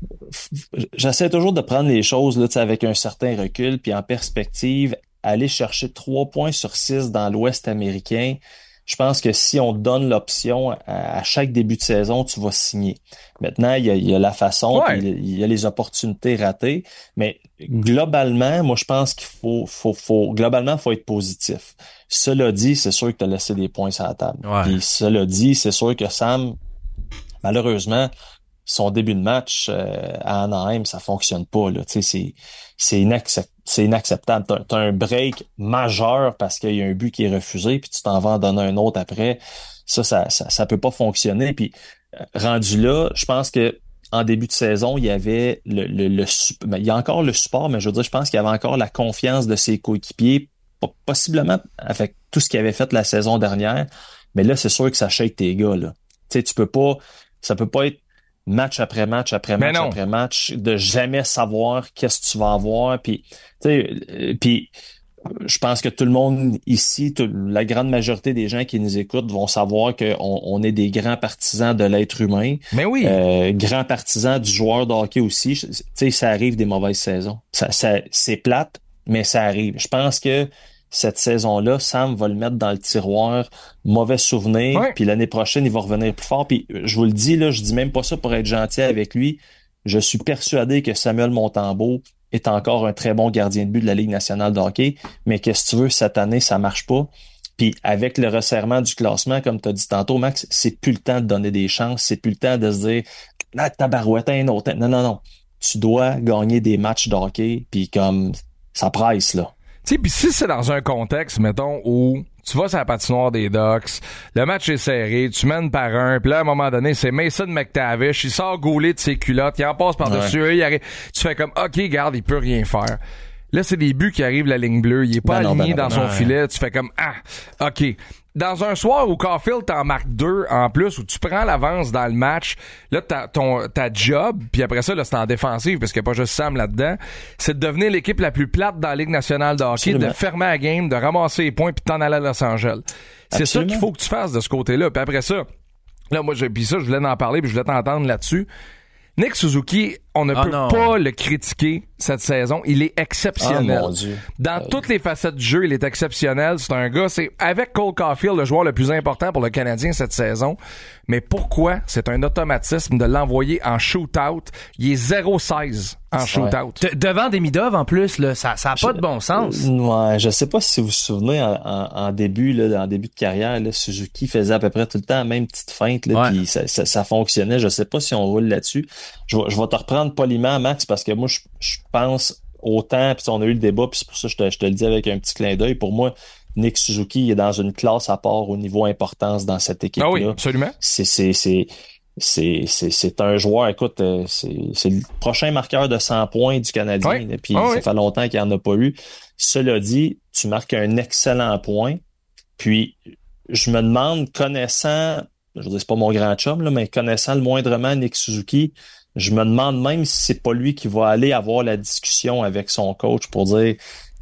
j'essaie toujours de prendre les choses là, avec un certain recul, puis en perspective, aller chercher trois points sur six dans l'Ouest américain. Je pense que si on te donne l'option à, à chaque début de saison, tu vas signer. Maintenant, il y a, il y a la façon, ouais. puis il y a les opportunités ratées, mais globalement, moi, je pense qu'il faut, faut, faut, globalement, il faut être positif. Cela dit, c'est sûr que tu as laissé des points sur la table. Ouais. Puis cela dit, c'est sûr que Sam, malheureusement, son début de match euh, à Anaheim, ça fonctionne pas, là. Tu sais, c'est, c'est inacceptable. C'est inacceptable. T'as, t'as un break majeur parce qu'il y a un but qui est refusé, puis tu t'en vas en donner un autre après. Ça, ça, ça, ça peut pas fonctionner. Puis rendu là, je pense que en début de saison, il y avait le, le, le ben, il y a encore le support, mais je veux dire, je pense qu'il y avait encore la confiance de ses coéquipiers, possiblement avec tout ce qu'il avait fait la saison dernière. Mais là, c'est sûr que ça shake tes gars, là. Tu sais, tu peux pas, ça peut pas être match après match après match après match, de jamais savoir qu'est-ce que tu vas avoir. Puis, tu sais, puis je pense que tout le monde ici, tout, la grande majorité des gens qui nous écoutent vont savoir qu'on on est des grands partisans de l'être humain. Mais oui. Euh, grands partisans du joueur de hockey aussi. Tu sais, ça arrive des mauvaises saisons. Ça, ça, c'est plate, mais ça arrive. Je pense que cette saison-là, Sam va le mettre dans le tiroir, mauvais souvenir, ouais. Puis l'année prochaine, il va revenir plus fort. Puis je vous le dis, là, je dis même pas ça pour être gentil avec lui. Je suis persuadé que Samuel Montembeault est encore un très bon gardien de but de la Ligue nationale de hockey, mais que si tu veux, cette année, ça marche pas. Puis avec le resserrement du classement, comme tu as dit tantôt, Max, c'est plus le temps de donner des chances, c'est plus le temps de se dire « Ah, tabarouette, un autre. » Non, non, non. Tu dois gagner des matchs de hockey, puis comme ça presse, là. Tu sais, pis si c'est dans un contexte, mettons, où tu vas sur la patinoire des Ducks, le match est serré, tu mènes par un, puis là, à un moment donné, c'est Mason McTavish, il sort gaulé de ses culottes, il en passe par-dessus ouais. eux, il arrive, tu fais comme, OK, garde, il peut rien faire. Là, c'est des buts qui arrivent la ligne bleue, il est pas ben aligné non, ben dans non, son ben filet, tu fais comme, ah, OK. Dans un soir où Caulfield t'en marque deux en plus, où tu prends l'avance dans le match, là, ta, ton, ta job, puis après ça, là, c'est en défensive, parce qu'il n'y a pas juste Sam là-dedans, c'est de devenir l'équipe la plus plate dans la Ligue nationale de hockey, Absolument. De fermer la game, de ramasser les points, puis de t'en aller à Los Angeles. C'est Absolument. Ça qu'il faut que tu fasses de ce côté-là. Puis après ça, là, moi, j'ai, puis ça, je voulais en parler, puis je voulais t'entendre là-dessus. Nick Suzuki, on ne oh peut non. pas le critiquer cette saison. Il est exceptionnel. Oh mon Dieu. Dans euh... toutes les facettes du jeu, il est exceptionnel. C'est un gars, c'est avec Cole Caulfield, le joueur le plus important pour le Canadien cette saison. Mais pourquoi c'est un automatisme de l'envoyer en shootout? Il est zéro seize en shootout. De- devant Demidov, en plus, là, ça n'a pas de bon sens. Ouais, je sais pas si vous vous souvenez, en, en, en début, là, en début de carrière, là, Suzuki faisait à peu près tout le temps la même petite feinte, là, ouais. Puis ça, ça, ça fonctionnait. Je sais pas si on roule là-dessus. Je vais, je vais te reprendre poliment, Max, parce que moi, je, je pense autant, puis on a eu le débat, puis c'est pour ça que je te, je te le dis avec un petit clin d'œil. Pour moi, Nick Suzuki est dans une classe à part au niveau importance dans cette équipe-là. Ah oui, absolument. C'est, c'est, c'est, c'est, c'est, c'est un joueur, écoute, c'est, c'est le prochain marqueur de cent points du Canadien, oui. Puis ah ça oui. fait longtemps qu'il n'y en a pas eu. Cela dit, tu marques un excellent point, puis je me demande, connaissant, je veux dire, c'est pas mon grand chum, là, mais connaissant le moindrement Nick Suzuki, je me demande même si c'est pas lui qui va aller avoir la discussion avec son coach pour dire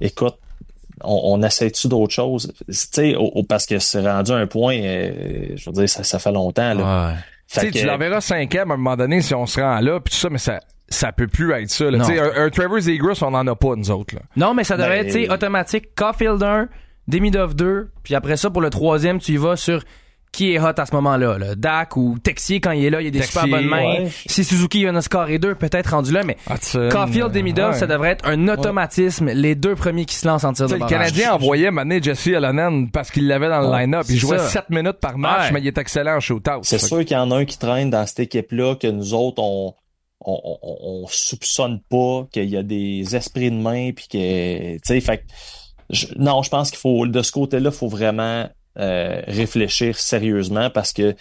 écoute, on, on essaie-tu d'autres choses? Tu sais, parce que c'est rendu un point, euh, je veux dire, ça, ça fait longtemps, là. Ouais. Tu sais, tu l'enverras cinquième à un moment donné si on se rend là, puis tout ça, mais ça, ça peut plus être ça, là. Tu sais, un, un Trevor Zegras, on en a pas, nous autres, là. Non, mais ça devrait Ben, être, tu sais, automatique. Caulfield un, Demidov deux, puis après ça, pour le troisième, tu y vas sur qui est hot à ce moment-là, là. Dak ou Texier, quand il est là, il y a des Texier, super bonnes mains. ouais. Si Suzuki en a scoré deux, peut-être rendu là, mais Hudson, Caulfield, Demidov, ouais. ça devrait être un automatisme, les deux premiers qui se lancent en tir T'sais, de le barrage. Canadien envoyait maintenant Jesse Allen parce qu'il l'avait dans le Ouais, line-up. Il c'est jouait ça. sept minutes par match, Ouais. mais il est excellent en shootout. C'est Fait sûr qu'il y en a un qui traîne dans cette équipe-là que nous autres, on, on, on, on soupçonne pas, qu'il y a des esprits de main, puis que, tu sais, fait que, je- non, je pense qu'il faut, de ce côté-là, il faut vraiment euh, réfléchir sérieusement parce que,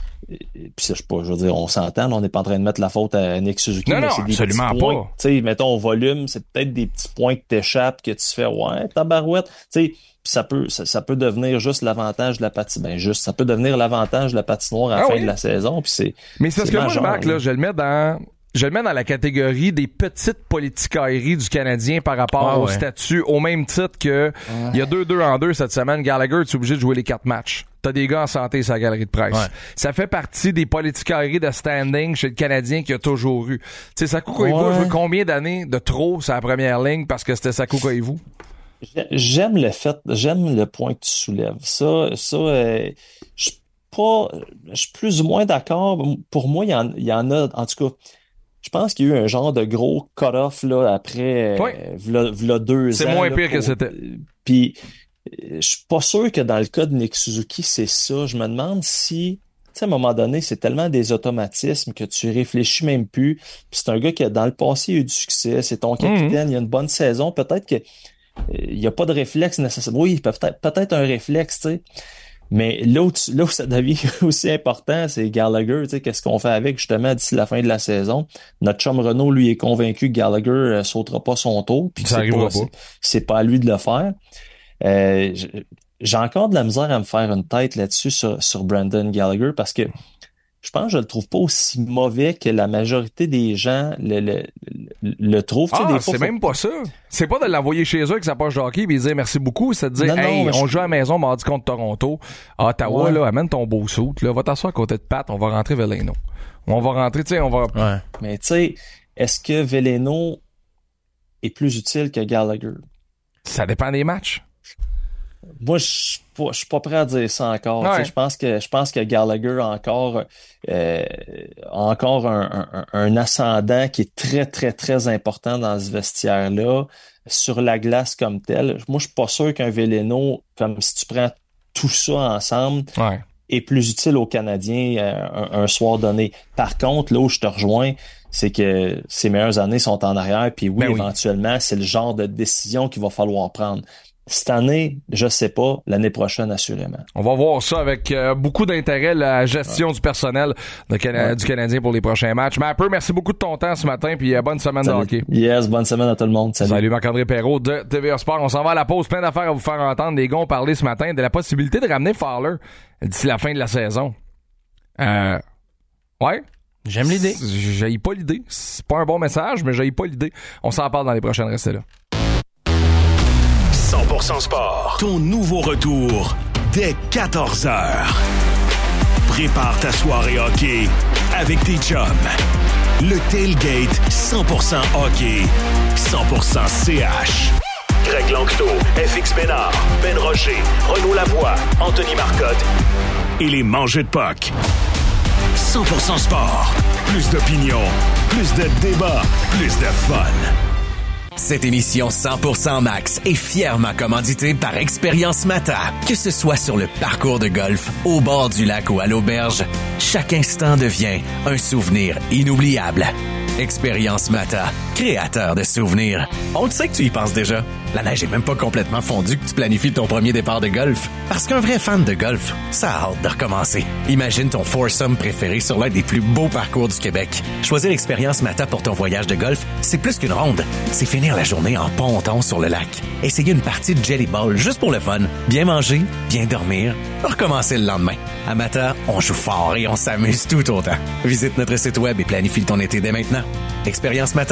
puis ça, je sais pas, je veux dire, on s'entend, là, on n'est pas en train de mettre la faute à Nick Suzuki, Non, mais non, c'est des absolument petits points. pas. Tu sais, mettons, au volume, c'est peut-être des petits points que t'échappes, que tu fais, ouais, tabarouette, tu sais, puis ça peut, ça, ça peut devenir juste l'avantage de la patinoire. Ben, juste, ça peut devenir l'avantage de la patinoire à la Ah fin oui. de la saison, puis c'est. Mais c'est parce c'est que moi, majeur, Marc, là, je le mets dans, je le mets dans la catégorie des petites politicailleries du Canadien par rapport Ah au ouais. statut, au même titre que il y a deux deux en deux cette semaine. Gallagher, tu es obligé de jouer les quatre matchs. T'as des gars en santé sur la galerie de presse. Ouais. Ça fait partie des politicailleries de standing chez le Canadien qu'il y a toujours eu. Tu sais, Sakou Koivu a Ouais. joué combien d'années de trop sur la première ligne parce que c'était Sakou Koivu? J'ai- J'aime le fait, j'aime le point que tu soulèves. Ça, ça, euh, je suis pas, je suis plus ou moins d'accord. Pour moi, il y en, il y en a, en tout cas, je pense qu'il y a eu un genre de gros cut-off, là, après, Oui. euh, v'là, v'là deux C'est ans. moins là, pire que pour- c'était. Puis, euh, je suis pas sûr que dans le cas de Nick Suzuki, c'est ça. Je me demande si, tu sais, à un moment donné, c'est tellement des automatismes que tu réfléchis même plus. Puis c'est un gars qui, a, dans le passé, a eu du succès. C'est ton capitaine. Il y a une bonne saison. Peut-être que euh, il n'y a pas de réflexe nécessaire. Oui, peut-être, peut-être un réflexe, tu sais. Mais là où, tu- là où ça devient aussi important, c'est Gallagher, tu sais, qu'est-ce qu'on fait avec, justement, d'ici la fin de la saison. Notre chum Renaud, lui, est convaincu que Gallagher euh, sautera pas son tour, puis que Ça c'est arrivera pas, pas. c'est- c'est pas à lui de le faire. Euh, j- j'ai encore de la misère à me faire une tête là-dessus sur, sur Brandon Gallagher, parce que je pense que je le trouve pas aussi mauvais que la majorité des gens le, le, le, le trouvent. Tu sais, Ah, des fois, c'est faut- même pas ça. C'est pas de l'envoyer chez eux avec sa poche de hockey et dire merci beaucoup, c'est de dire Non, non, hey, mais on je- joue à la maison mardi contre Toronto. À Ottawa, Ouais. là, amène ton beau suit, là, va t'asseoir à côté de Pat, on va rentrer Veleno. On va rentrer, tu sais, on va. Ouais. Mais tu sais, est-ce que Veleno est plus utile que Gallagher? Ça dépend des matchs. Moi, je suis pas, je suis pas prêt à dire ça encore. Ouais. Tu sais, je pense que je pense que Gallagher a encore euh, a encore un, un, un ascendant qui est très très très important dans ce vestiaire-là sur la glace comme tel. Moi, je suis pas sûr qu'un Veleno, comme si tu prends tout ça ensemble, Ouais. est plus utile aux Canadiens euh, un, un soir donné. Par contre, là où je te rejoins, c'est que ses meilleures années sont en arrière, puis oui, Ben oui. éventuellement, c'est le genre de décision qu'il va falloir prendre. Cette année, je sais pas. L'année prochaine, assurément. On va voir ça avec euh, beaucoup d'intérêt, la gestion du personnel de Cana- Ouais. du Canadien pour les prochains matchs. Mapper, merci beaucoup de ton temps ce matin, puis euh, bonne semaine de Salut. hockey. Yes, bonne semaine à tout le monde. Salut. Salut Marc-André Perrault de T V A Sport. On s'en va à la pause. Plein d'affaires à vous faire entendre. Les gars ont parlé ce matin de la possibilité de ramener Fowler d'ici la fin de la saison. Euh, ouais. J'aime l'idée. J'haïs pas l'idée. C'est pas un bon message, mais j'haïs pas l'idée. On s'en parle dans les prochaines. Restez là. cent pour cent Sport. Ton nouveau retour dès quatorze heures. Prépare ta soirée hockey avec tes chums. Le tailgate cent pour cent hockey, cent pour cent C H. Greg Lanctot, F X Bénard, Ben Rocher, Renaud Lavoie, Anthony Marcotte et les mangeux de puck. cent pour cent Sport. Plus d'opinion, plus de débats, plus de fun. Cette émission cent pour cent Max est fièrement commanditée par Expérience Mata. Que ce soit sur le parcours de golf, au bord du lac ou à l'auberge, chaque instant devient un souvenir inoubliable. Expérience Mata, créateur de souvenirs. On le sait que tu y penses déjà. La neige est même pas complètement fondue que tu planifies ton premier départ de golf. Parce qu'un vrai fan de golf, ça a hâte de recommencer. Imagine ton foursome préféré sur l'un des plus beaux parcours du Québec. Choisir Expérience Mata pour ton voyage de golf, c'est plus qu'une ronde. C'est finir la journée en ponton sur le lac. Essayer une partie de Jelly Ball juste pour le fun. Bien manger, bien dormir, recommencer le lendemain. À Mata, on joue fort et on s'amuse tout autant. Visite notre site web et planifie ton été dès maintenant. Expérience Mata,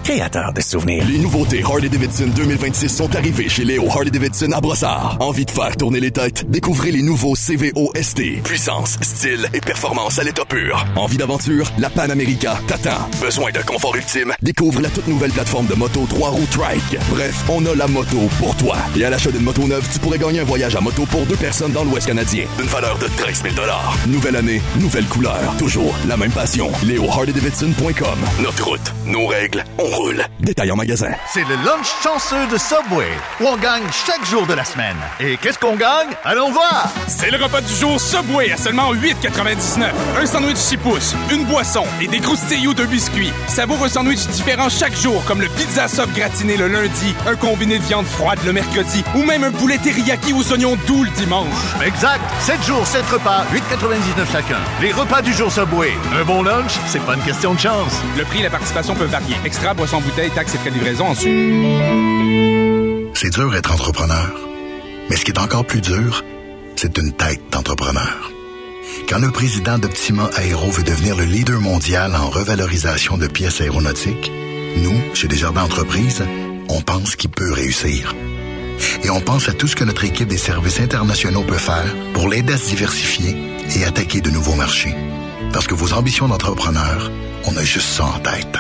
créateur de souvenirs. Les nouveautés Harley-Davidson deux mille vingt-six sont arrivées chez Léo Harley-Davidson à Brossard. Envie de faire tourner les têtes? Découvrez les nouveaux C V O S T. Puissance, style et performance à l'état pur. Envie d'aventure? La Pan America t'attend. Besoin d'un confort ultime? Découvre la toute nouvelle plateforme de moto trois roues Trike. Bref, on a la moto pour toi. Et à l'achat d'une moto neuve, tu pourrais gagner un voyage à moto pour deux personnes dans l'Ouest canadien d'une valeur de treize mille dollars. Nouvelle année, nouvelle couleur. Toujours la même passion. Léo Harley Davidson point com. Notre route, nos règles, on roule. Détail en magasin. C'est le lunch chanceux de Subway, où on gagne chaque jour de la semaine. Et qu'est-ce qu'on gagne? Allons voir! C'est le repas du jour Subway à seulement huit quatre-vingt-dix-neuf. Un sandwich six pouces, une boisson et des croustilloux de biscuits. Savoure un sandwich différent chaque jour, comme le pizza soft gratiné le lundi, un combiné de viande froide le mercredi, ou même un poulet teriyaki aux oignons doux le dimanche. Exact! sept jours, sept repas, huit quatre-vingt-dix-neuf chacun. Les repas du jour Subway. Un bon lunch, c'est pas une question de chance. Le prix et la participation peuvent varier. Extra, boisson, bouteille, taxes et frais de livraison ensuite. C'est dur être entrepreneur. Mais ce qui est encore plus dur, c'est une tête d'entrepreneur. Quand le président d'Optima Aéro veut devenir le leader mondial en revalorisation de pièces aéronautiques, nous, chez Desjardins Entreprises, on pense qu'il peut réussir. Et on pense à tout ce que notre équipe des services internationaux peut faire pour l'aider à se diversifier et attaquer de nouveaux marchés. Parce que vos ambitions d'entrepreneur, on a juste ça en tête.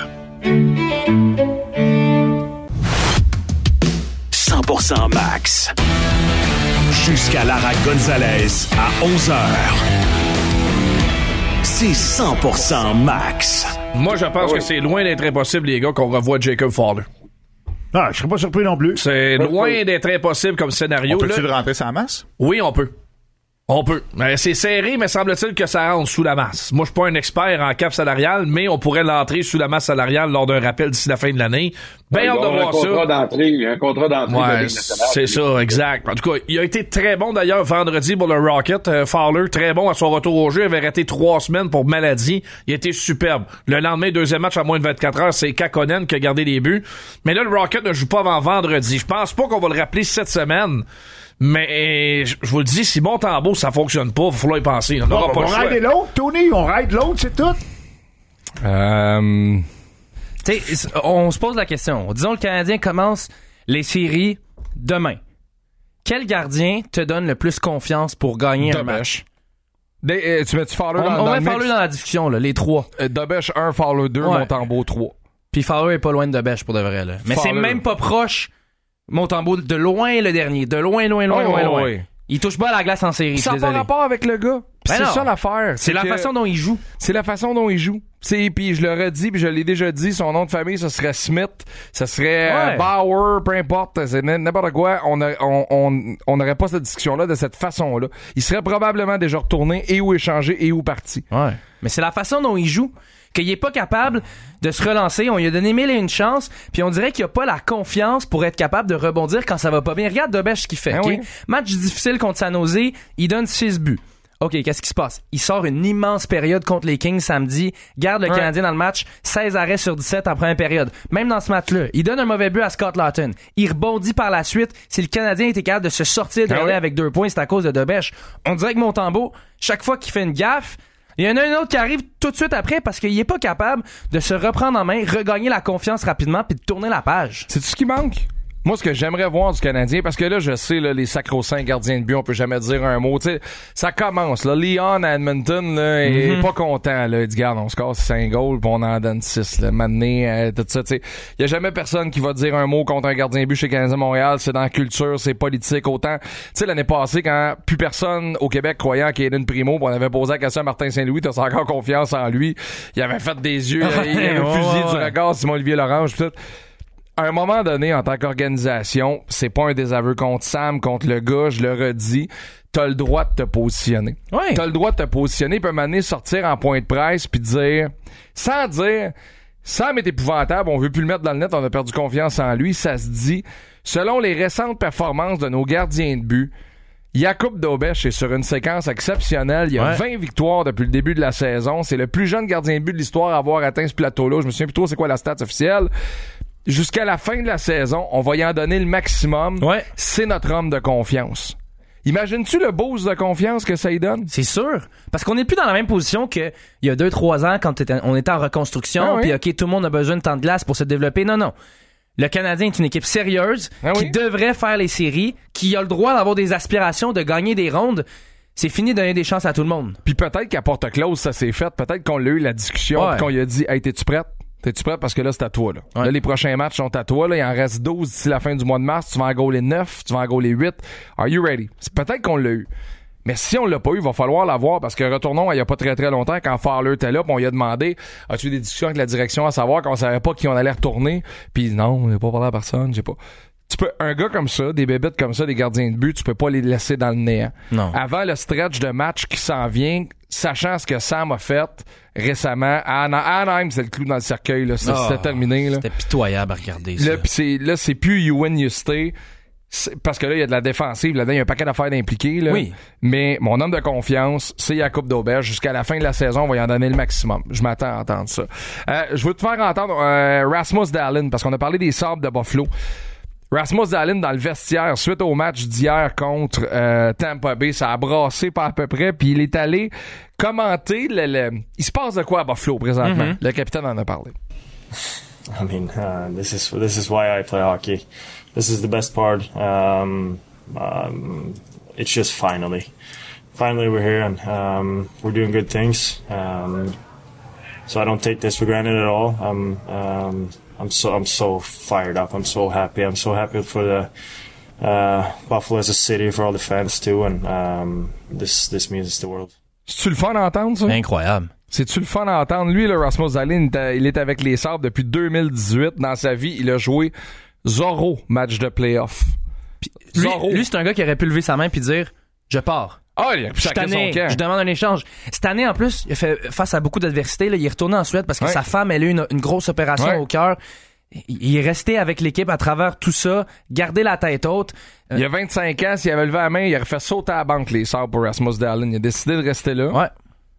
cent pour cent max. Jusqu'à Lara Gonzalez à onze heures. C'est cent pour cent max. Moi, je pense ah oui. que c'est loin d'être impossible, les gars, qu'on revoie Jacob Fowler. Ah, je serais pas surpris non plus. C'est loin d'être impossible comme scénario. On peut-tu là. le rentrer sans masse? Oui, on peut. On peut. Mais c'est serré, mais semble-t-il que ça rentre sous la masse. Moi, je suis pas un expert en cap salarial, mais on pourrait l'entrer sous la masse salariale lors d'un rappel d'ici la fin de l'année. Ben, hâte de voir ça. Un contrat d'entrée, un contrat d'entrée. Ouais, c'est ça, exact. En tout cas, il a été très bon d'ailleurs vendredi pour le Rocket. Euh, Fowler, très bon à son retour au jeu. Il avait raté trois semaines pour maladie. Il a été superbe. Le lendemain, deuxième match à moins de vingt-quatre heures, c'est Kakkonen qui a gardé les buts. Mais là, le Rocket ne joue pas avant vendredi. Je pense pas qu'on va le rappeler cette semaine. Mais je vous le dis, si Montembeault, ça fonctionne pas, il va falloir y penser. On bon, aura pas on le choix. raide l'autre, Tony, on raide l'autre, c'est tout. Euh... Tu sais, on se pose la question. Disons, le Canadien commence les séries demain. Quel gardien te donne le plus confiance pour gagner un match? Des, euh, tu mets-tu Fowler on, dans, on dans met le Fowler mix? dans la discussion, là, les trois. Euh, Dobèche un, Fowler deux, ouais. Montembeault trois. Puis Fowler est pas loin de Dobèche pour de vrai. Là. Mais Fowler. C'est même pas proche. Montembeault, de loin le dernier. De loin, loin, loin, oh, loin, loin. Oui. Il touche pas à la glace en série. Ça n'a pas rapport avec le gars. Ben c'est non. ça l'affaire. C'est, c'est la que... façon dont il joue. C'est la façon dont il joue. Puis je le redis, puis je l'ai déjà dit, son nom de famille, ce serait Smith, ce serait ouais. euh, Bauer, peu importe, c'est n'importe quoi. On n'aurait on, on, on pas cette discussion-là de cette façon-là. Il serait probablement déjà retourné et ou échangé et ou parti. Ouais. Mais c'est la façon dont il joue. Qu'il est pas capable de se relancer. On lui a donné mille et une chances, puis on dirait qu'il a pas la confiance pour être capable de rebondir quand ça va pas bien. Regarde Dobèche ce qu'il fait. Ben okay? oui. Match difficile contre San Jose, il donne six buts. OK, qu'est-ce qui se passe? Il sort une immense période contre les Kings samedi, garde le ouais. Canadien dans le match, seize arrêts sur dix-sept en première période. Même dans ce match-là, il donne un mauvais but à Scott Laughton. Il rebondit par la suite. Si le Canadien était capable de se sortir de ah oui. avec deux points, c'est à cause de Dobèche. On dirait que Montembeault, chaque fois qu'il fait une gaffe, il y en a un autre qui arrive tout de suite après parce qu'il est pas capable de se reprendre en main, regagner la confiance rapidement puis de tourner la page. C'est tout ce qui manque. Moi, ce que j'aimerais voir du Canadien, parce que là, je sais, là, les sacro-saints gardiens de but, on peut jamais dire un mot. Tu sais, ça commence, là. Leon à Edmonton, là, mm-hmm. est pas content, là. Il dit, regarde, on score cinq goals, puis on en donne six, là. Maintenant, euh, tout ça, tu sais. Il y a jamais personne qui va dire un mot contre un gardien de but chez Canadien Montréal. C'est dans la culture, c'est politique. Autant, tu sais, l'année passée, quand plus personne au Québec croyait en Caden Primo, on avait posé la question à Martin Saint-Louis, t'as encore confiance en lui. Il avait fait des yeux, il avait ouais, fusillé ouais. du regard Simon-Olivier Lorange, pis tout. À un moment donné, en tant qu'organisation, c'est pas un désaveu contre Sam, contre le gars, je le redis, t'as le droit de te positionner. Oui. T'as le droit de te positionner, puis à un moment donné, sortir en point de presse, puis dire, sans dire, Sam est épouvantable, on veut plus le mettre dans le net, on a perdu confiance en lui, ça se dit, selon les récentes performances de nos gardiens de but, Jakub Dobèche est sur une séquence exceptionnelle. Il y a ouais. vingt victoires depuis le début de la saison. C'est le plus jeune gardien de but de l'histoire à avoir atteint ce plateau-là. Je me souviens plus trop c'est quoi la stat officielle. Jusqu'à la fin de la saison, on va y en donner le maximum. Ouais. C'est notre homme de confiance. Imagines-tu le boost de confiance que ça y donne? C'est sûr. Parce qu'on n'est plus dans la même position qu'il y a deux trois ans quand on était en reconstruction. Ah oui. Puis OK, tout le monde a besoin de temps de glace pour se développer. Non, non. Le Canadien est une équipe sérieuse ah qui oui. devrait faire les séries, qui a le droit d'avoir des aspirations, de gagner des rondes. C'est fini de donner des chances à tout le monde. Puis peut-être qu'à porte close, ça s'est fait. Peut-être qu'on l'a eu la discussion ouais. puis qu'on lui a dit « Hey, t'es-tu prête? T'es-tu prête? Parce que là, c'est à toi. Là, ouais. là les prochains matchs sont à toi. Là. Il en reste douze d'ici la fin du mois de mars. Tu vas en goaler neuf. Tu vas en goaler huit. Are you ready? » C'est peut-être qu'on l'a eu. Mais si on l'a pas eu, il va falloir l'avoir parce que retournons à il y a pas très très longtemps quand Fowler était là, puis on lui a demandé as-tu eu des discussions avec la direction à savoir qu'on savait pas qui on allait retourner, puis non, on n'a pas parlé à personne, j'ai pas. Tu peux un gars comme ça, des bébites comme ça, des gardiens de but, tu peux pas les laisser dans le néant. Non. Avant le stretch de match qui s'en vient, sachant ce que Sam a fait récemment à Anaheim, c'est le clou dans le cercueil là, c'est, oh, c'était terminé là. C'était pitoyable à regarder ça. Là, pis c'est là c'est plus you win you stay. C'est parce que là, il y a de la défensive. Là-dedans, il y a un paquet d'affaires d'impliquer. Là. Oui. Mais mon homme de confiance, c'est Jakub Dobeš. Jusqu'à la fin de la saison, on va y en donner le maximum. Je m'attends à entendre ça. Euh, je veux te faire entendre euh, Rasmus Dahlin, parce qu'on a parlé des Sabres de Buffalo. Rasmus Dahlin dans le vestiaire, suite au match d'hier contre euh, Tampa Bay, ça a brassé pas à peu près, puis il est allé commenter le... le... Il se passe de quoi à Buffalo présentement? Mm-hmm. Le capitaine en a parlé. I mean, uh, this is this is why I play hockey. This is the best part. Um, um, it's just finally, finally we're here and um, we're doing good things. Um, so I don't take this for granted at all. I'm um, I'm so I'm so fired up. I'm so happy. I'm so happy for the uh, Buffalo as a city, for all the fans too, and um, this this means the world. C'est-tu le fun d'entendre ça? Incroyable. C'est-tu le fun d'entendre? Lui, le Rasmus Dahlin, il est avec les Sabres depuis deux mille dix-huit. Dans sa vie, il a joué zéro match de playoff. Lui, lui, c'est un gars qui aurait pu lever sa main puis dire « Je pars ». Ah, il a pu sacrer son camp. Je demande un échange. Cette année, en plus, il a fait face à beaucoup d'adversité. Là, il est retourné en Suède parce que ouais. sa femme, elle a eu une, une grosse opération ouais. au cœur. Il est resté avec l'équipe à travers tout ça, garder la tête haute. Il y a vingt-cinq ans, s'il avait levé la main, il aurait fait sauter à la banque les Sabres pour Rasmus Dahlin. Il a décidé de rester là. Ouais.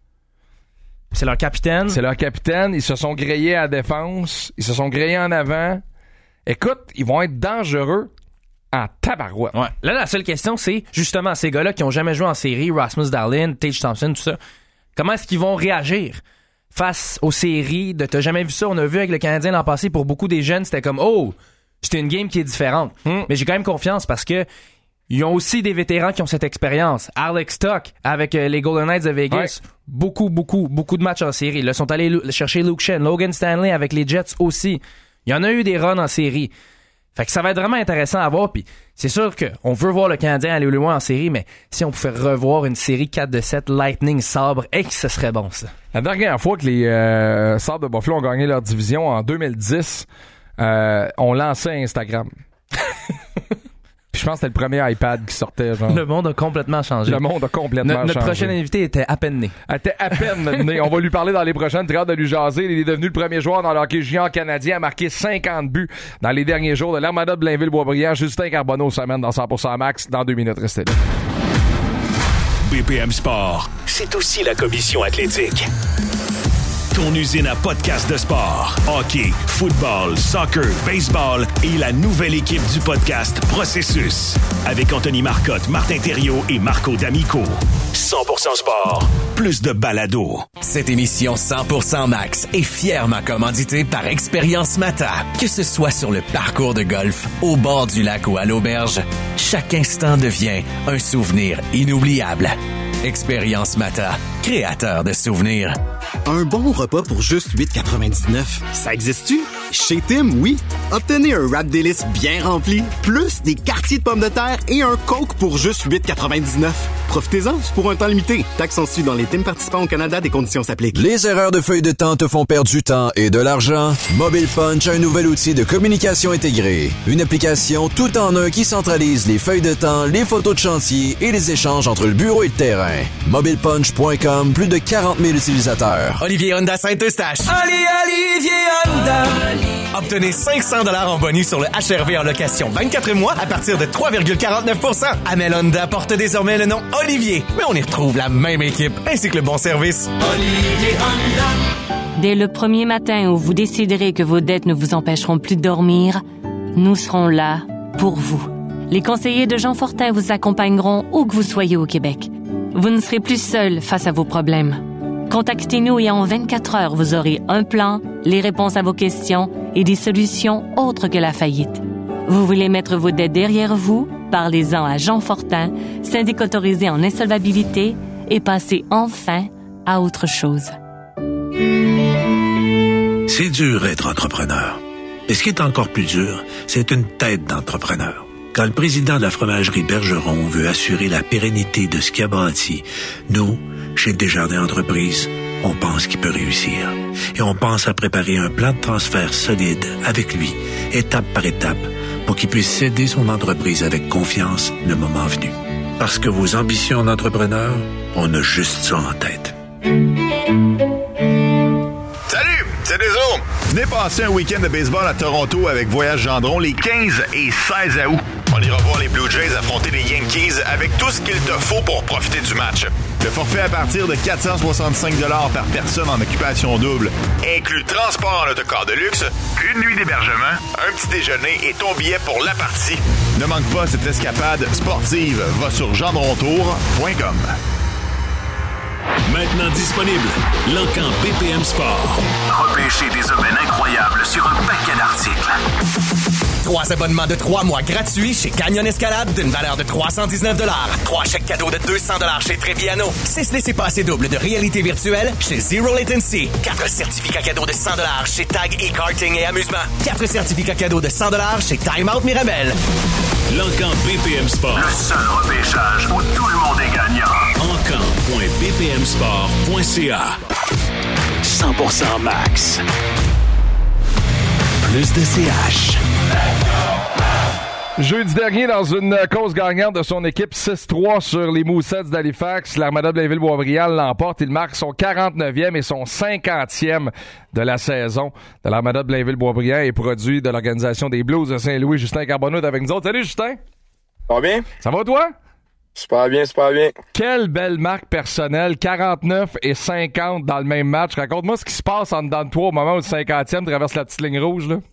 C'est leur capitaine. C'est leur capitaine. Ils se sont grillés à la défense. Ils se sont grillés en avant. Écoute, ils vont être dangereux en tabarouette. Ouais. Là, la seule question, c'est justement ces gars-là qui ont jamais joué en série, Rasmus Dahlin, Tage Thompson, tout ça. Comment est-ce qu'ils vont réagir face aux séries? De t'as jamais vu ça? On a vu avec le Canadien l'an passé, pour beaucoup des jeunes, c'était comme, oh, c'était une game qui est différente. Mm. Mais j'ai quand même confiance parce que ils ont aussi des vétérans qui ont cette expérience. Alex Tuch avec euh, les Golden Knights de Vegas, ouais. beaucoup, beaucoup, beaucoup de matchs en série. Là, ils sont allés l- chercher Luke Schenn, Logan Stanley avec les Jets aussi. Il y en a eu des runs en série. Fait que ça va être vraiment intéressant à voir. Puis c'est sûr qu'on veut voir le Canadien aller loin en série, mais si on pouvait revoir une série quatre de sept Lightning Sabre, et que ce serait bon ça. La dernière fois que les euh, Sabres de Buffalo ont gagné leur division en deux mille dix, euh, on lançait Instagram. Puis je pense que c'était le premier iPad qui sortait. Genre. Le monde a complètement changé. Le monde a complètement no- notre changé. Notre prochain invité était à peine né. Elle était à peine né. On va lui parler dans les prochaines. Très hâte de lui jaser. Il est devenu le premier joueur dans le hockey junior canadien à marquer cinquante buts dans les derniers jours de l'Armada de Blainville-Boisbriand. Justin Carbonneau s'amène dans cent pour cent max dans deux minutes. Restez là. B P M Sport, c'est aussi la commission athlétique. Ton usine à podcast de sport. Hockey, football, soccer, baseball et la nouvelle équipe du podcast Processus. Avec Anthony Marcotte, Martin Thériault et Marco D'Amico. cent pour cent sport. Plus de balado. Cette émission cent pour cent Max est fièrement commanditée par Expérience Mata. Que ce soit sur le parcours de golf, au bord du lac ou à l'auberge, chaque instant devient un souvenir inoubliable. Expérience Mata, créateur de souvenirs. Un bon repas pour juste huit quatre-vingt-dix-neuf, ça existe-tu? Chez Tim, oui. Obtenez un wrap délice bien rempli, plus des quartiers de pommes de terre et un Coke pour juste huit quatre-vingt-dix-neuf. Profitez-en, c'est pour un temps limité. Taxes sont suivies dans les Tim participants au Canada, des conditions s'appliquent. Les erreurs de feuilles de temps te font perdre du temps et de l'argent? Mobile Punch, un nouvel outil de communication intégrée. Une application tout en un qui centralise les feuilles de temps, les photos de chantier et les échanges entre le bureau et le terrain. mobile punch point com, plus de quarante mille utilisateurs. Olivier Honda Saint-Eustache. Oli, Olivier Honda. Obtenez cinq cents dollars en bonus sur le H R V en location vingt-quatre mois à partir de trois virgule quarante-neuf pour cent. Amel Honda porte désormais le nom Olivier, mais on y retrouve la même équipe ainsi que le bon service. Olivier Honda. Dès le premier matin où vous déciderez que vos dettes ne vous empêcheront plus de dormir, nous serons là pour vous. Les conseillers de Jean Fortin vous accompagneront où que vous soyez au Québec. Vous ne serez plus seul face à vos problèmes. Contactez-nous et en vingt-quatre heures, vous aurez un plan, les réponses à vos questions et des solutions autres que la faillite. Vous voulez mettre vos dettes derrière vous? Parlez-en à Jean Fortin, syndic autorisé en insolvabilité, et passez enfin à autre chose. C'est dur être entrepreneur. Et ce qui est encore plus dur, c'est une tête d'entrepreneur. Quand le président de la fromagerie Bergeron veut assurer la pérennité de ce qu'il a bâti, nous, chez Desjardins Entreprises, on pense qu'il peut réussir. Et on pense à préparer un plan de transfert solide avec lui, étape par étape, pour qu'il puisse céder son entreprise avec confiance le moment venu. Parce que vos ambitions d'entrepreneur, on a juste ça en tête. Salut, c'est Deso. Venez passer un week-end de baseball à Toronto avec Voyage Gendron les quinze et seize août. On ira voir les Blue Jays affronter les Yankees avec tout ce qu'il te faut pour profiter du match. Le forfait à partir de quatre cent soixante-cinq dollars par personne en occupation double inclut transport en autocar de luxe, une nuit d'hébergement, un petit déjeuner et ton billet pour la partie. Ne manque pas cette escapade sportive. Va sur gendrontour point com. Maintenant disponible, l'Encan B P M Sport. Repêchez des aubaines incroyables sur un paquet d'articles. Trois abonnements de trois mois gratuits chez Canyon Escalade d'une valeur de trois cent dix-neuf dollars. Trois chèques cadeaux de deux cents dollars chez Treviano. Six laissez-passer doubles de réalité virtuelle chez Zero Latency. Quatre certificats cadeaux de cent dollars chez Tag e-Karting et Amusement. Quatre certificats cadeaux de cent dollars chez Time Out Mirabel. L'Encan B P M Sport. Le seul repêchage où tout le monde est gagnant. encan point b p m sport point c a. cent pour cent max. Plus de C H. Jeudi dernier, dans une cause gagnante de son équipe six trois sur les Moussets d'Halifax, l'Armada Blainville-Boisbriand l'emporte. Il marque son quarante-neuvième et son cinquantième de la saison de l'Armada Blainville-Boisbriand et produit de l'organisation des Blues de Saint-Louis. Justin Carbonneau est avec nous autres. Salut Justin! Ça va bien? Ça va toi? Super bien, super bien. Quelle belle marque personnelle, quarante-neuf et cinquante dans le même match. Raconte-moi ce qui se passe en dedans de toi au moment où le cinquantième traverse la petite ligne rouge, là.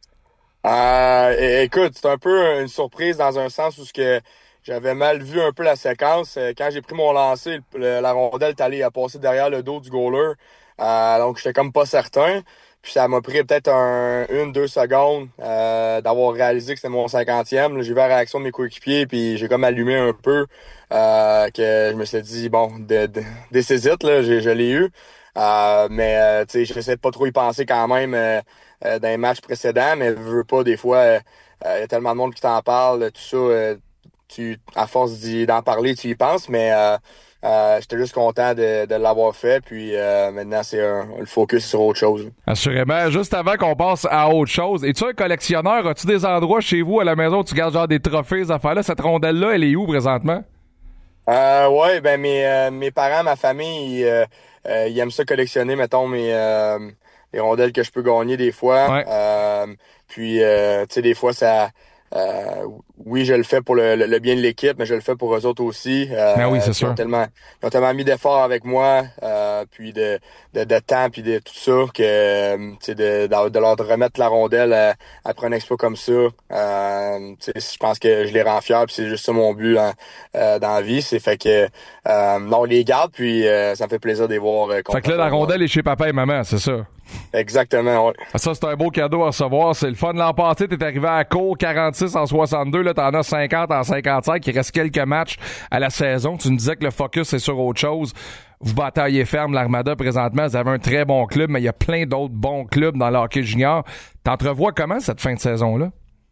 Euh, écoute, c'est un peu une surprise dans un sens où ce que j'avais mal vu un peu la séquence. Quand j'ai pris mon lancer, le, la rondelle est allée à passer derrière le dos du goaler. Euh, donc, j'étais comme pas certain. Puis ça m'a pris peut-être un, une, deux secondes euh, d'avoir réalisé que c'était mon cinquantième. Là, j'ai vu la réaction de mes coéquipiers, puis j'ai comme allumé un peu euh, que je me suis dit, bon, de, de, this is it, là, je, je l'ai eu. Euh, mais, euh, tu sais, j'essaie de pas trop y penser quand même euh, euh, dans les matchs précédents, mais je veux pas, des fois, il euh, y a tellement de monde qui t'en parle, tout ça, euh, tu, à force d'y, d'en parler, tu y penses, mais euh, euh, j'étais juste content de, de l'avoir fait, puis euh, maintenant, c'est un, le focus sur autre chose. Assurément. Juste avant qu'on passe à autre chose, es-tu un collectionneur? As-tu des endroits chez vous, à la maison, où tu gardes genre des trophées, ces affaires-là? Cette rondelle-là, elle est où présentement? Euh, ouais, ben mes, euh, mes parents, ma famille, ils, euh, euh, ils aiment ça collectionner, mettons, mes... Euh, les rondelles que je peux gagner des fois. Ouais. Euh, puis, euh, tu sais, des fois, ça... Euh, oui, je le fais pour le, le, le bien de l'équipe, mais je le fais pour eux autres aussi. Euh, ben oui, c'est ils sûr. Ont tellement, ils ont tellement mis d'efforts avec moi, euh, puis de, de, de temps, puis de tout ça, que tu sais, de, de, de leur remettre la rondelle euh, après un exploit comme ça. Euh, je pense que je les rends fiers, puis c'est juste ça mon but hein, euh, dans la vie. C'est fait que euh, non, on les garde, puis euh, ça me fait plaisir de les voir. Euh, fait que là, la rondelle est chez papa et maman, c'est ça? Exactement, oui. Ça, c'est un beau cadeau à recevoir. C'est le fun. L'an passé, t'es arrivé à la cour quarante-six en soixante-deux. Là, t'en as cinquante en cinquante-cinq. Il reste quelques matchs à la saison. Tu nous disais que le focus, c'est sur autre chose. Vous bataillez ferme, l'Armada, présentement. Vous avez un très bon club, mais il y a plein d'autres bons clubs dans le hockey junior. T'entrevois comment cette fin de saison-là?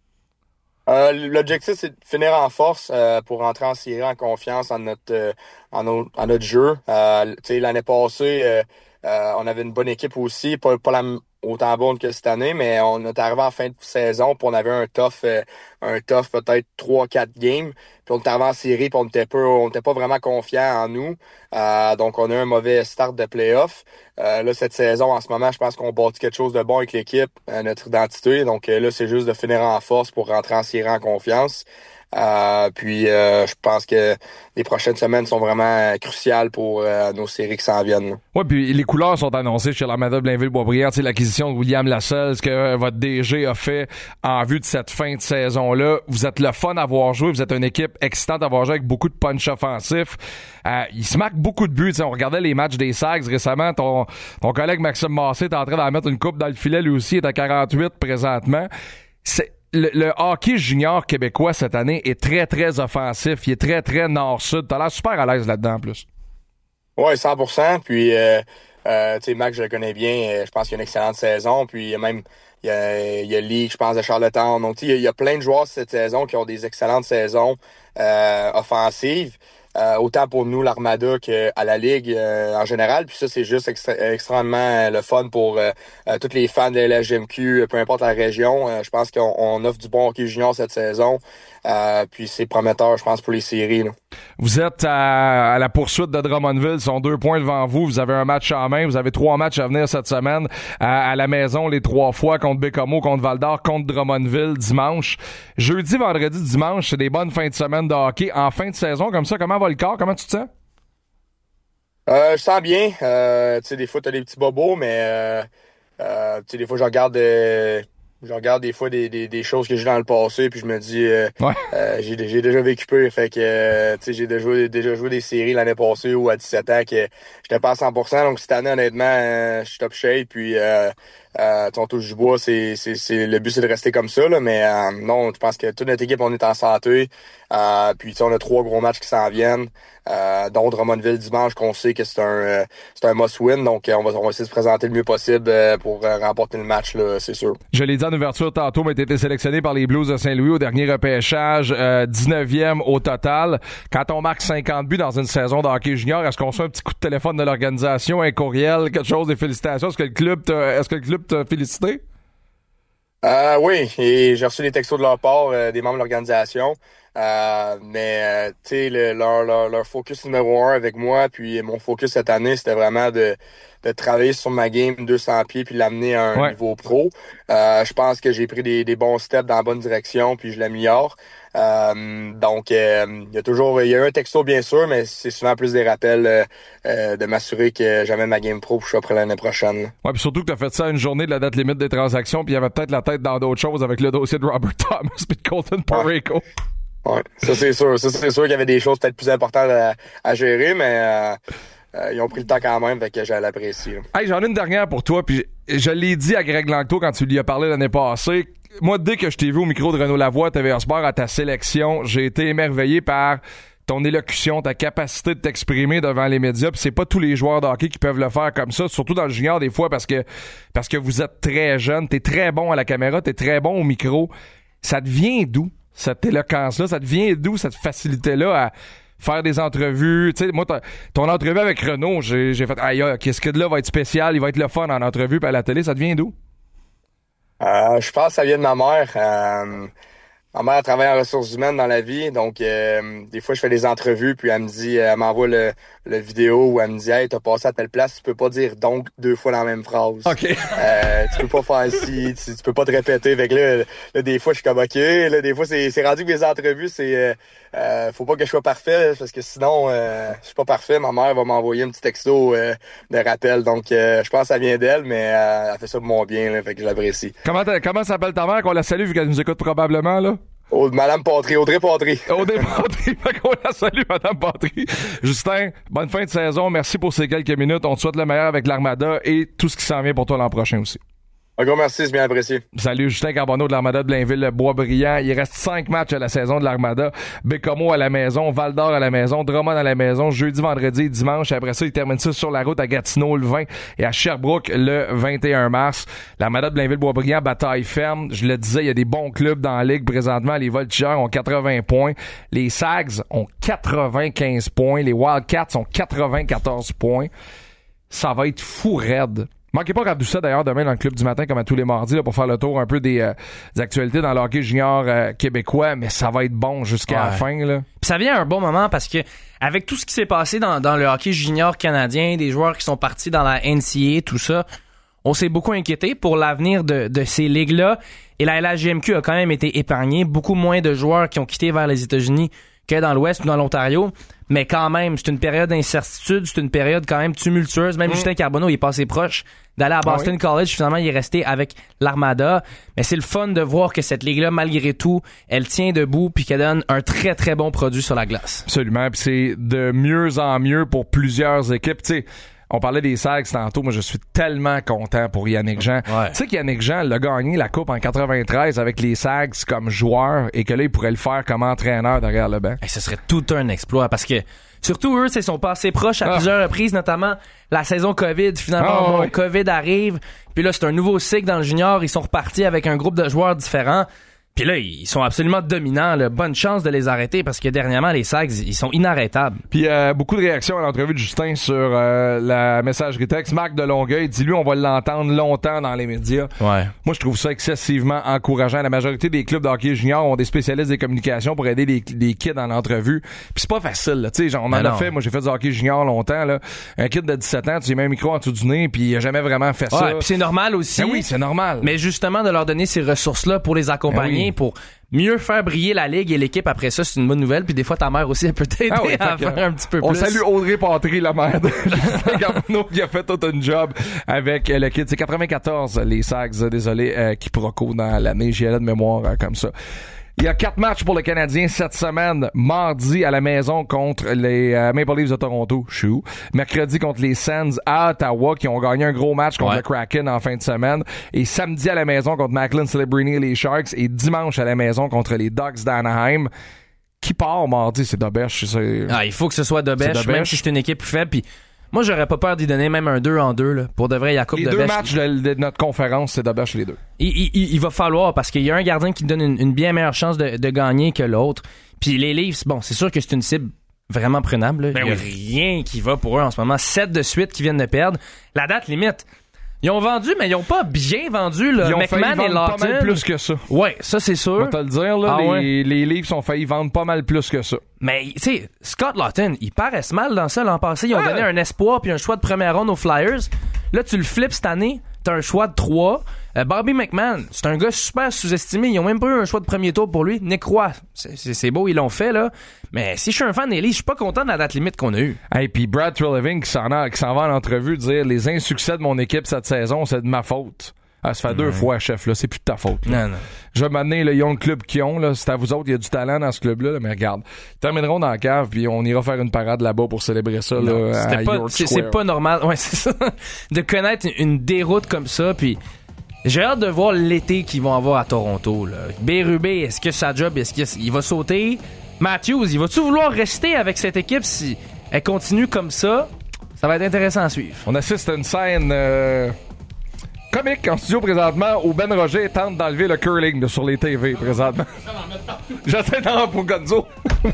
Euh, l'objectif, c'est de finir en force euh, pour rentrer en série en confiance en notre, euh, en, notre en notre jeu. Euh, tu sais, l'année passée... Euh, Euh, on avait une bonne équipe aussi, pas, pas la, autant bonne que cette année, mais on est arrivé en fin de saison, puis on avait un tough, euh, un tough peut-être trois quatre games, puis on est arrivé en série, puis on n'était pas, on était pas vraiment confiants en nous. Euh, donc on a eu un mauvais start de playoff. Euh, là, cette saison, en ce moment, je pense qu'on bâtit quelque chose de bon avec l'équipe, euh, notre identité. Donc euh, là, c'est juste de finir en force pour rentrer en série en confiance. Euh, puis euh, je pense que les prochaines semaines sont vraiment cruciales pour euh, nos séries qui s'en viennent. Oui, puis les couleurs sont annoncées chez l'Armada Blainville-Boisbriand. C'est l'acquisition de William Lassalle, ce que euh, votre D G a fait en vue de cette fin de saison-là. dimension-là. Vous êtes le fun à voir jouer. Vous êtes une équipe excitante à voir jouer avec beaucoup de punch offensif. Euh, il se marque beaucoup de buts. T'sais, on regardait les matchs des Sags récemment. Ton, ton collègue Maxime Massé est en train d'en mettre une coupe dans le filet. Lui aussi, il est à quarante-huit présentement. C'est, le, le hockey junior québécois cette année est très, très offensif. Il est très, très nord-sud. T'as l'air super à l'aise là-dedans, en plus. Oui, cent pour cent. Puis, euh, euh, tu sais, Max, je le connais bien. Je pense qu'il a une excellente saison. Puis, il y a même, il y a, il y a League, je pense, de Charlottetown. Donc, tu sais, il y a plein de joueurs cette saison qui ont des excellentes saisons euh, offensives. Euh, autant pour nous, l'Armada, qu'à la Ligue euh, en général. Puis ça, c'est juste extra- extrêmement le fun pour euh, euh, tous les fans de la G M Q, peu importe la région. Euh, je pense qu'on on offre du bon hockey junior cette saison. Euh, puis c'est prometteur, je pense, pour les séries. Là. Vous êtes à, à la poursuite de Drummondville. Ils sont deux points devant vous. Vous avez un match en main. Vous avez trois matchs à venir cette semaine. À, à la maison, les trois fois, contre Bécomo, contre Val-d'Or, contre Drummondville, dimanche. Jeudi, vendredi, dimanche, c'est des bonnes fins de semaine de hockey. En fin de saison, comme ça, comment va le corps? Comment tu te sens? Euh, je sens bien. Euh, tu sais, des fois, t'as des petits bobos, mais euh, euh, tu sais, des fois, je regarde... Euh, Je regarde des fois des, des, des choses que j'ai dans le passé, puis je me dis, euh, ouais. euh, j'ai, j'ai déjà vécu peu, fait que, euh, tu sais, j'ai déjà, déjà joué des séries l'année passée ou à dix-sept ans que j'étais pas à cent pour cent, donc cette année, honnêtement, euh, je suis top shape, puis euh, euh, ton touche du bois, c'est, c'est, c'est, le but, c'est de rester comme ça, là, mais euh, non, je pense que toute notre équipe, on est en santé, euh, puis tu sais, on a trois gros matchs qui s'en viennent, euh, dont Drummondville dimanche, qu'on sait que c'est un euh, c'est un must-win, donc euh, on va, on va essayer de se présenter le mieux possible euh, pour euh, remporter le match, là, c'est sûr. Je l'ai dit en ouverture tantôt, mais tu as été sélectionné par les Blues de Saint-Louis au dernier repêchage, euh, dix-neuvième au total. Quand on marque cinquante buts dans une saison de hockey junior, est-ce qu'on reçoit un petit coup de téléphone de l'organisation, un courriel, quelque chose, des félicitations? Est-ce que le club t'a, est-ce que le club t'a félicité? Euh, oui, et j'ai reçu des textos de leur part, euh, des membres de l'organisation. Euh, mais euh, tu sais, le, leur, leur, leur focus numéro un avec moi, puis mon focus cette année, c'était vraiment de, de travailler sur ma game deux cents pieds puis l'amener à un ouais. niveau pro. Euh, je pense que j'ai pris des, des bons steps dans la bonne direction, puis je l'améliore. Euh, donc, il euh, y a toujours, il y a un texto bien sûr, mais c'est souvent plus des rappels euh, euh, de m'assurer que j'amène ma game pro, puis je suis prêt l'année prochaine. Là. Ouais, puis surtout que t'as fait ça à une journée de la date limite des transactions, puis il y avait peut-être la tête dans d'autres choses avec le dossier de Robert Thomas puis de Colton Parayko. Ouais. Ouais, ça c'est sûr. Ça c'est sûr qu'il y avait des choses peut-être plus importantes à, à gérer, mais euh, euh, ils ont pris le temps quand même, fait que j'ai l'apprécié. Hey, j'en ai une dernière pour toi, puis je l'ai dit à Greg Langto quand tu lui as parlé l'année passée. Moi, dès que je t'ai vu au micro de Renaud Lavoie à T V A Sport à ta sélection, j'ai été émerveillé par ton élocution, ta capacité de t'exprimer devant les médias, puis c'est pas tous les joueurs de hockey qui peuvent le faire comme ça, surtout dans le junior des fois parce que parce que vous êtes très jeune, t'es très bon à la caméra, t'es très bon au micro. Ça te vient d'où? Cette éloquence-là, ça te vient d'où, cette facilité-là à faire des entrevues? Tu sais, moi, ton entrevue avec Renaud, j'ai, j'ai fait, aïe, ah, qu'est-ce que de là va être spécial, il va être le fun en entrevue puis à la télé, ça te vient d'où? Euh, je pense que ça vient de ma mère. Euh, ma mère travaille en ressources humaines dans la vie, donc euh, des fois, je fais des entrevues, puis elle me dit, elle m'envoie le, le vidéo où elle me dit, hey, t'as passé à telle place, tu peux pas dire donc deux fois dans la même phrase. OK. Euh, tu peux pas faire ci, tu, tu peux pas te répéter. Fait que là, là, des fois, je suis comme OK. Là, des fois, c'est, c'est rendu que mes entrevues, c'est euh, euh, faut pas que je sois parfait, parce que sinon, euh, je suis pas parfait. Ma mère va m'envoyer un petit texto euh, de rappel. Donc, euh, je pense que ça vient d'elle, mais euh, elle fait ça pour mon bien, là, fait que je l'apprécie. Comment, comment s'appelle ta mère, qu'on la salue, vu qu'elle nous écoute probablement, là? Oh, Madame Patry, Audrey Patry. Audrey Patry, fait qu'on la salue, Madame Patry. Justin, bonne fin de saison. Merci pour ces quelques minutes. On te souhaite le meilleur avec l'Armada et tout ce qui s'en vient pour toi l'an prochain aussi. Un gros merci, c'est bien apprécié. Salut, Justin Carbonneau de l'Armada de Blainville, Boisbriand. Il reste cinq matchs à la saison de l'Armada. Bécomo à la maison, Val-d'Or à la maison, Drummond à la maison, jeudi, vendredi et dimanche. Après ça, il termine ça sur la route à Gatineau le vingt et à Sherbrooke le vingt et un mars. L'Armada de Blainville, Boisbriand, bataille ferme. Je le disais, il y a des bons clubs dans la ligue présentement. Les Voltigeurs ont quatre-vingts points. Les Sags ont quatre-vingt-quinze points. Les Wildcats ont quatre-vingt-quatorze points. Ça va être fou raide. Manquez pas Radoucet d'ailleurs demain dans le club du matin comme à tous les mardis là, pour faire le tour un peu des, euh, des actualités dans le hockey junior euh, québécois, mais ça va être bon jusqu'à ouais. la fin là. Puis ça vient à un bon moment parce que avec tout ce qui s'est passé dans, dans le hockey junior canadien, des joueurs qui sont partis dans la N C A A, tout ça, on s'est beaucoup inquiété pour l'avenir de, de ces ligues-là et la L H J M Q a quand même été épargnée, beaucoup moins de joueurs qui ont quitté vers les États-Unis que dans l'Ouest ou dans l'Ontario. Mais quand même, c'est une période d'incertitude, c'est une période quand même tumultueuse. Même mm. Justin Carbonneau, il est passé proche d'aller à Boston ah oui. College. Finalement, il est resté avec l'Armada. Mais c'est le fun de voir que cette ligue-là, malgré tout, elle tient debout puis qu'elle donne un très, très bon produit sur la glace. Absolument. Puis c'est de mieux en mieux pour plusieurs équipes. Tu sais, on parlait des Sags tantôt. Moi, je suis tellement content pour Yannick Jean. Ouais. Tu sais qu'Yannick Jean l'a gagné la Coupe en quatre-vingt-treize avec les Sags comme joueur et que là, il pourrait le faire comme entraîneur derrière le banc. Et ce serait tout un exploit parce que surtout, eux, ils sont passés proches à ah. plusieurs reprises, notamment la saison COVID. Finalement, ah, bon, ouais. COVID arrive. Puis là, c'est un nouveau cycle dans le junior. Ils sont repartis avec un groupe de joueurs différents. Puis là, ils sont absolument dominants. Là. Bonne chance de les arrêter parce que dernièrement, les Sags, ils sont inarrêtables. Puis euh, beaucoup de réactions à l'entrevue de Justin sur euh, la messagerie texte. Marc de Longueuil dit, lui, on va l'entendre longtemps dans les médias. Ouais. Moi, je trouve ça excessivement encourageant. La majorité des clubs de hockey junior ont des spécialistes des communications pour aider les, les kids dans l'entrevue. Puis c'est pas facile. Tu sais, on en a fait. Moi, j'ai fait du hockey junior longtemps. Là. Un kid de dix-sept ans, tu lui mets un micro en dessous du nez, puis il a jamais vraiment fait ouais, ça. Puis c'est normal aussi. Ben oui, c'est normal. Mais justement, de leur donner ces ressources-là pour les accompagner, ben oui. pour mieux faire briller la ligue et l'équipe après ça, c'est une bonne nouvelle. Puis des fois, ta mère aussi, elle peut t'aider ah oui, à faire un petit peu plus. On salue Audrey Patry, la mère de Justin Carbonneau, qui a fait tout un job avec le kid. C'est quatre-vingt-quatorze, les Sags, désolé, euh, quiproquo dans l'année. J'y allais de mémoire euh, comme ça. Il y a quatre matchs pour le Canadien cette semaine. Mardi à la maison contre les euh, Maple Leafs de Toronto. Chou. Mercredi contre les Sens à Ottawa qui ont gagné un gros match contre ouais. le Kraken en fin de semaine. Et samedi à la maison contre Macklin Celebrini et les Sharks. Et dimanche à la maison contre les Ducks d'Anaheim. Qui part mardi? C'est Dobèche. C'est... Ah, il faut que ce soit Dobèche, même si c'est une équipe plus faible. Puis moi, j'aurais pas peur d'y donner même un deux en deux. Là. Pour de vrai, il y a coupe Les de deux bêche. matchs de, de notre conférence, c'est Dobèche les deux. Il, il, il, il va falloir, parce qu'il y a un gardien qui donne une, une bien meilleure chance de, de gagner que l'autre. Puis les Leafs, bon, c'est sûr que c'est une cible vraiment prenable. Là. Ben il y a oui. rien qui va pour eux en ce moment. Sept de suite qui viennent de perdre. La date limite. Ils ont vendu, mais ils ont pas bien vendu là. Ils ont McMahon failli et Lawton. Pas mal plus que ça. Ouais, ça c'est sûr. On va te le dire là, ah, les, ouais. les Leafs ont failli vendre pas mal plus que ça. Mais tu sais, Scott Lawton, il paraissent mal dans ça l'an passé. Ils ont ah. donné un espoir puis un choix de première ronde aux Flyers. Là, tu le flippes cette année, t'as un choix de trois. Euh, Bobby McMahon, c'est un gars super sous-estimé. Ils ont même pas eu un choix de premier tour pour lui. Nick Roy, c'est, c'est, c'est beau, ils l'ont fait, là. Mais si je suis un fan des Leafs, je suis pas content de la date limite qu'on a eue. Et puis Brad Treliving qui s'en, a, qui s'en va en entrevue dire les insuccès de mon équipe cette saison, c'est de ma faute. Ah, ça fait mmh. deux fois, chef, là. C'est plus de ta faute. Là. Non, non. Je vais m'amener le Young Club qui ont, là. C'est à vous autres, il y a du talent dans ce club-là, là, mais regarde. Ils termineront dans la cave, puis on ira faire une parade là-bas pour célébrer ça, non, là. À pas, York c'est, c'est pas normal. Ouais, c'est ça. De connaître une déroute comme ça, puis j'ai hâte de voir l'été qu'ils vont avoir à Toronto, là. Bérubé, est-ce que sa job, est-ce qu'il va sauter? Matthews, il va-tu vouloir rester avec cette équipe si elle continue comme ça? Ça va être intéressant à suivre. On assiste à une scène euh, comique en studio présentement où Ben Roger tente d'enlever le curling là, sur les T V présentement. J'essaie d'en avoir pour Gonzo.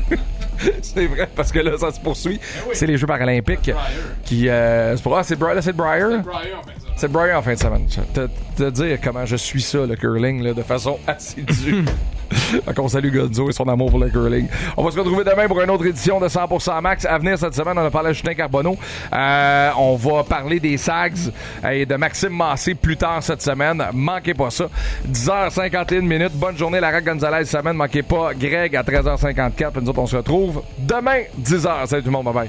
C'est vrai, parce que là, ça se poursuit. Oui. C'est les Jeux paralympiques qui... Euh, c'est pour... Ah, c'est Briar, c'est Briar? C'est Briar en fin de semaine. Te, te dire comment je suis ça, le curling, là, de façon assidue. Donc on salue Gonzo et son amour pour le curling. On va se retrouver demain pour une autre édition de cent pour cent Max. À venir cette semaine, on a parlé à Justin Carbonneau. Euh, on va parler des Sags et de Maxime Massé plus tard cette semaine. Manquez pas ça. dix heures cinquante et une minutes. Bonne journée, Lara Gonzalez semaine. Manquez pas Greg à treize heures cinquante-quatre. Puis nous autres, on se retrouve demain, dix heures. Salut tout le monde. Bye bye.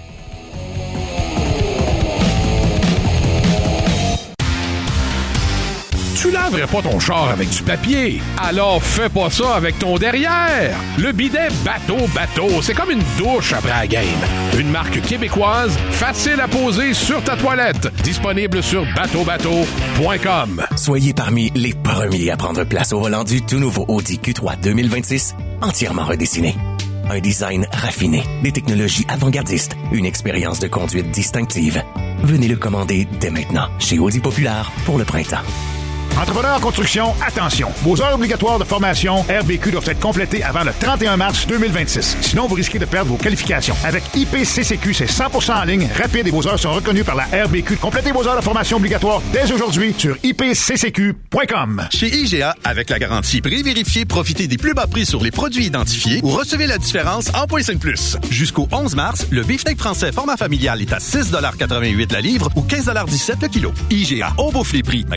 Tu laverais pas ton char avec du papier? Alors fais pas ça avec ton derrière! Le bidet Bateau Bateau, c'est comme une douche après la game. Une marque québécoise, facile à poser sur ta toilette. Disponible sur bateau bateau point com. Soyez parmi les premiers à prendre place au volant du tout nouveau Audi Q trois deux mille vingt-six, entièrement redessiné. Un design raffiné, des technologies avant-gardistes, une expérience de conduite distinctive. Venez le commander dès maintenant chez Audi Populaire pour le printemps. Entrepreneurs en construction, attention. Vos heures obligatoires de formation R B Q doivent être complétées avant le trente et un mars deux mille vingt-six. Sinon, vous risquez de perdre vos qualifications. Avec I P C C Q, c'est cent pour cent en ligne, rapide et vos heures sont reconnues par la R B Q. Complétez vos heures de formation obligatoires dès aujourd'hui sur I P C C Q point com. Chez I G A, avec la garantie prix vérifié, profitez des plus bas prix sur les produits identifiés ou recevez la différence en point cinq plus. Jusqu'au onze mars, le beefsteak français format familial est à six dollars quatre-vingt-huit la livre ou quinze dollars dix-sept le kilo. I G A, on bouffe les prix.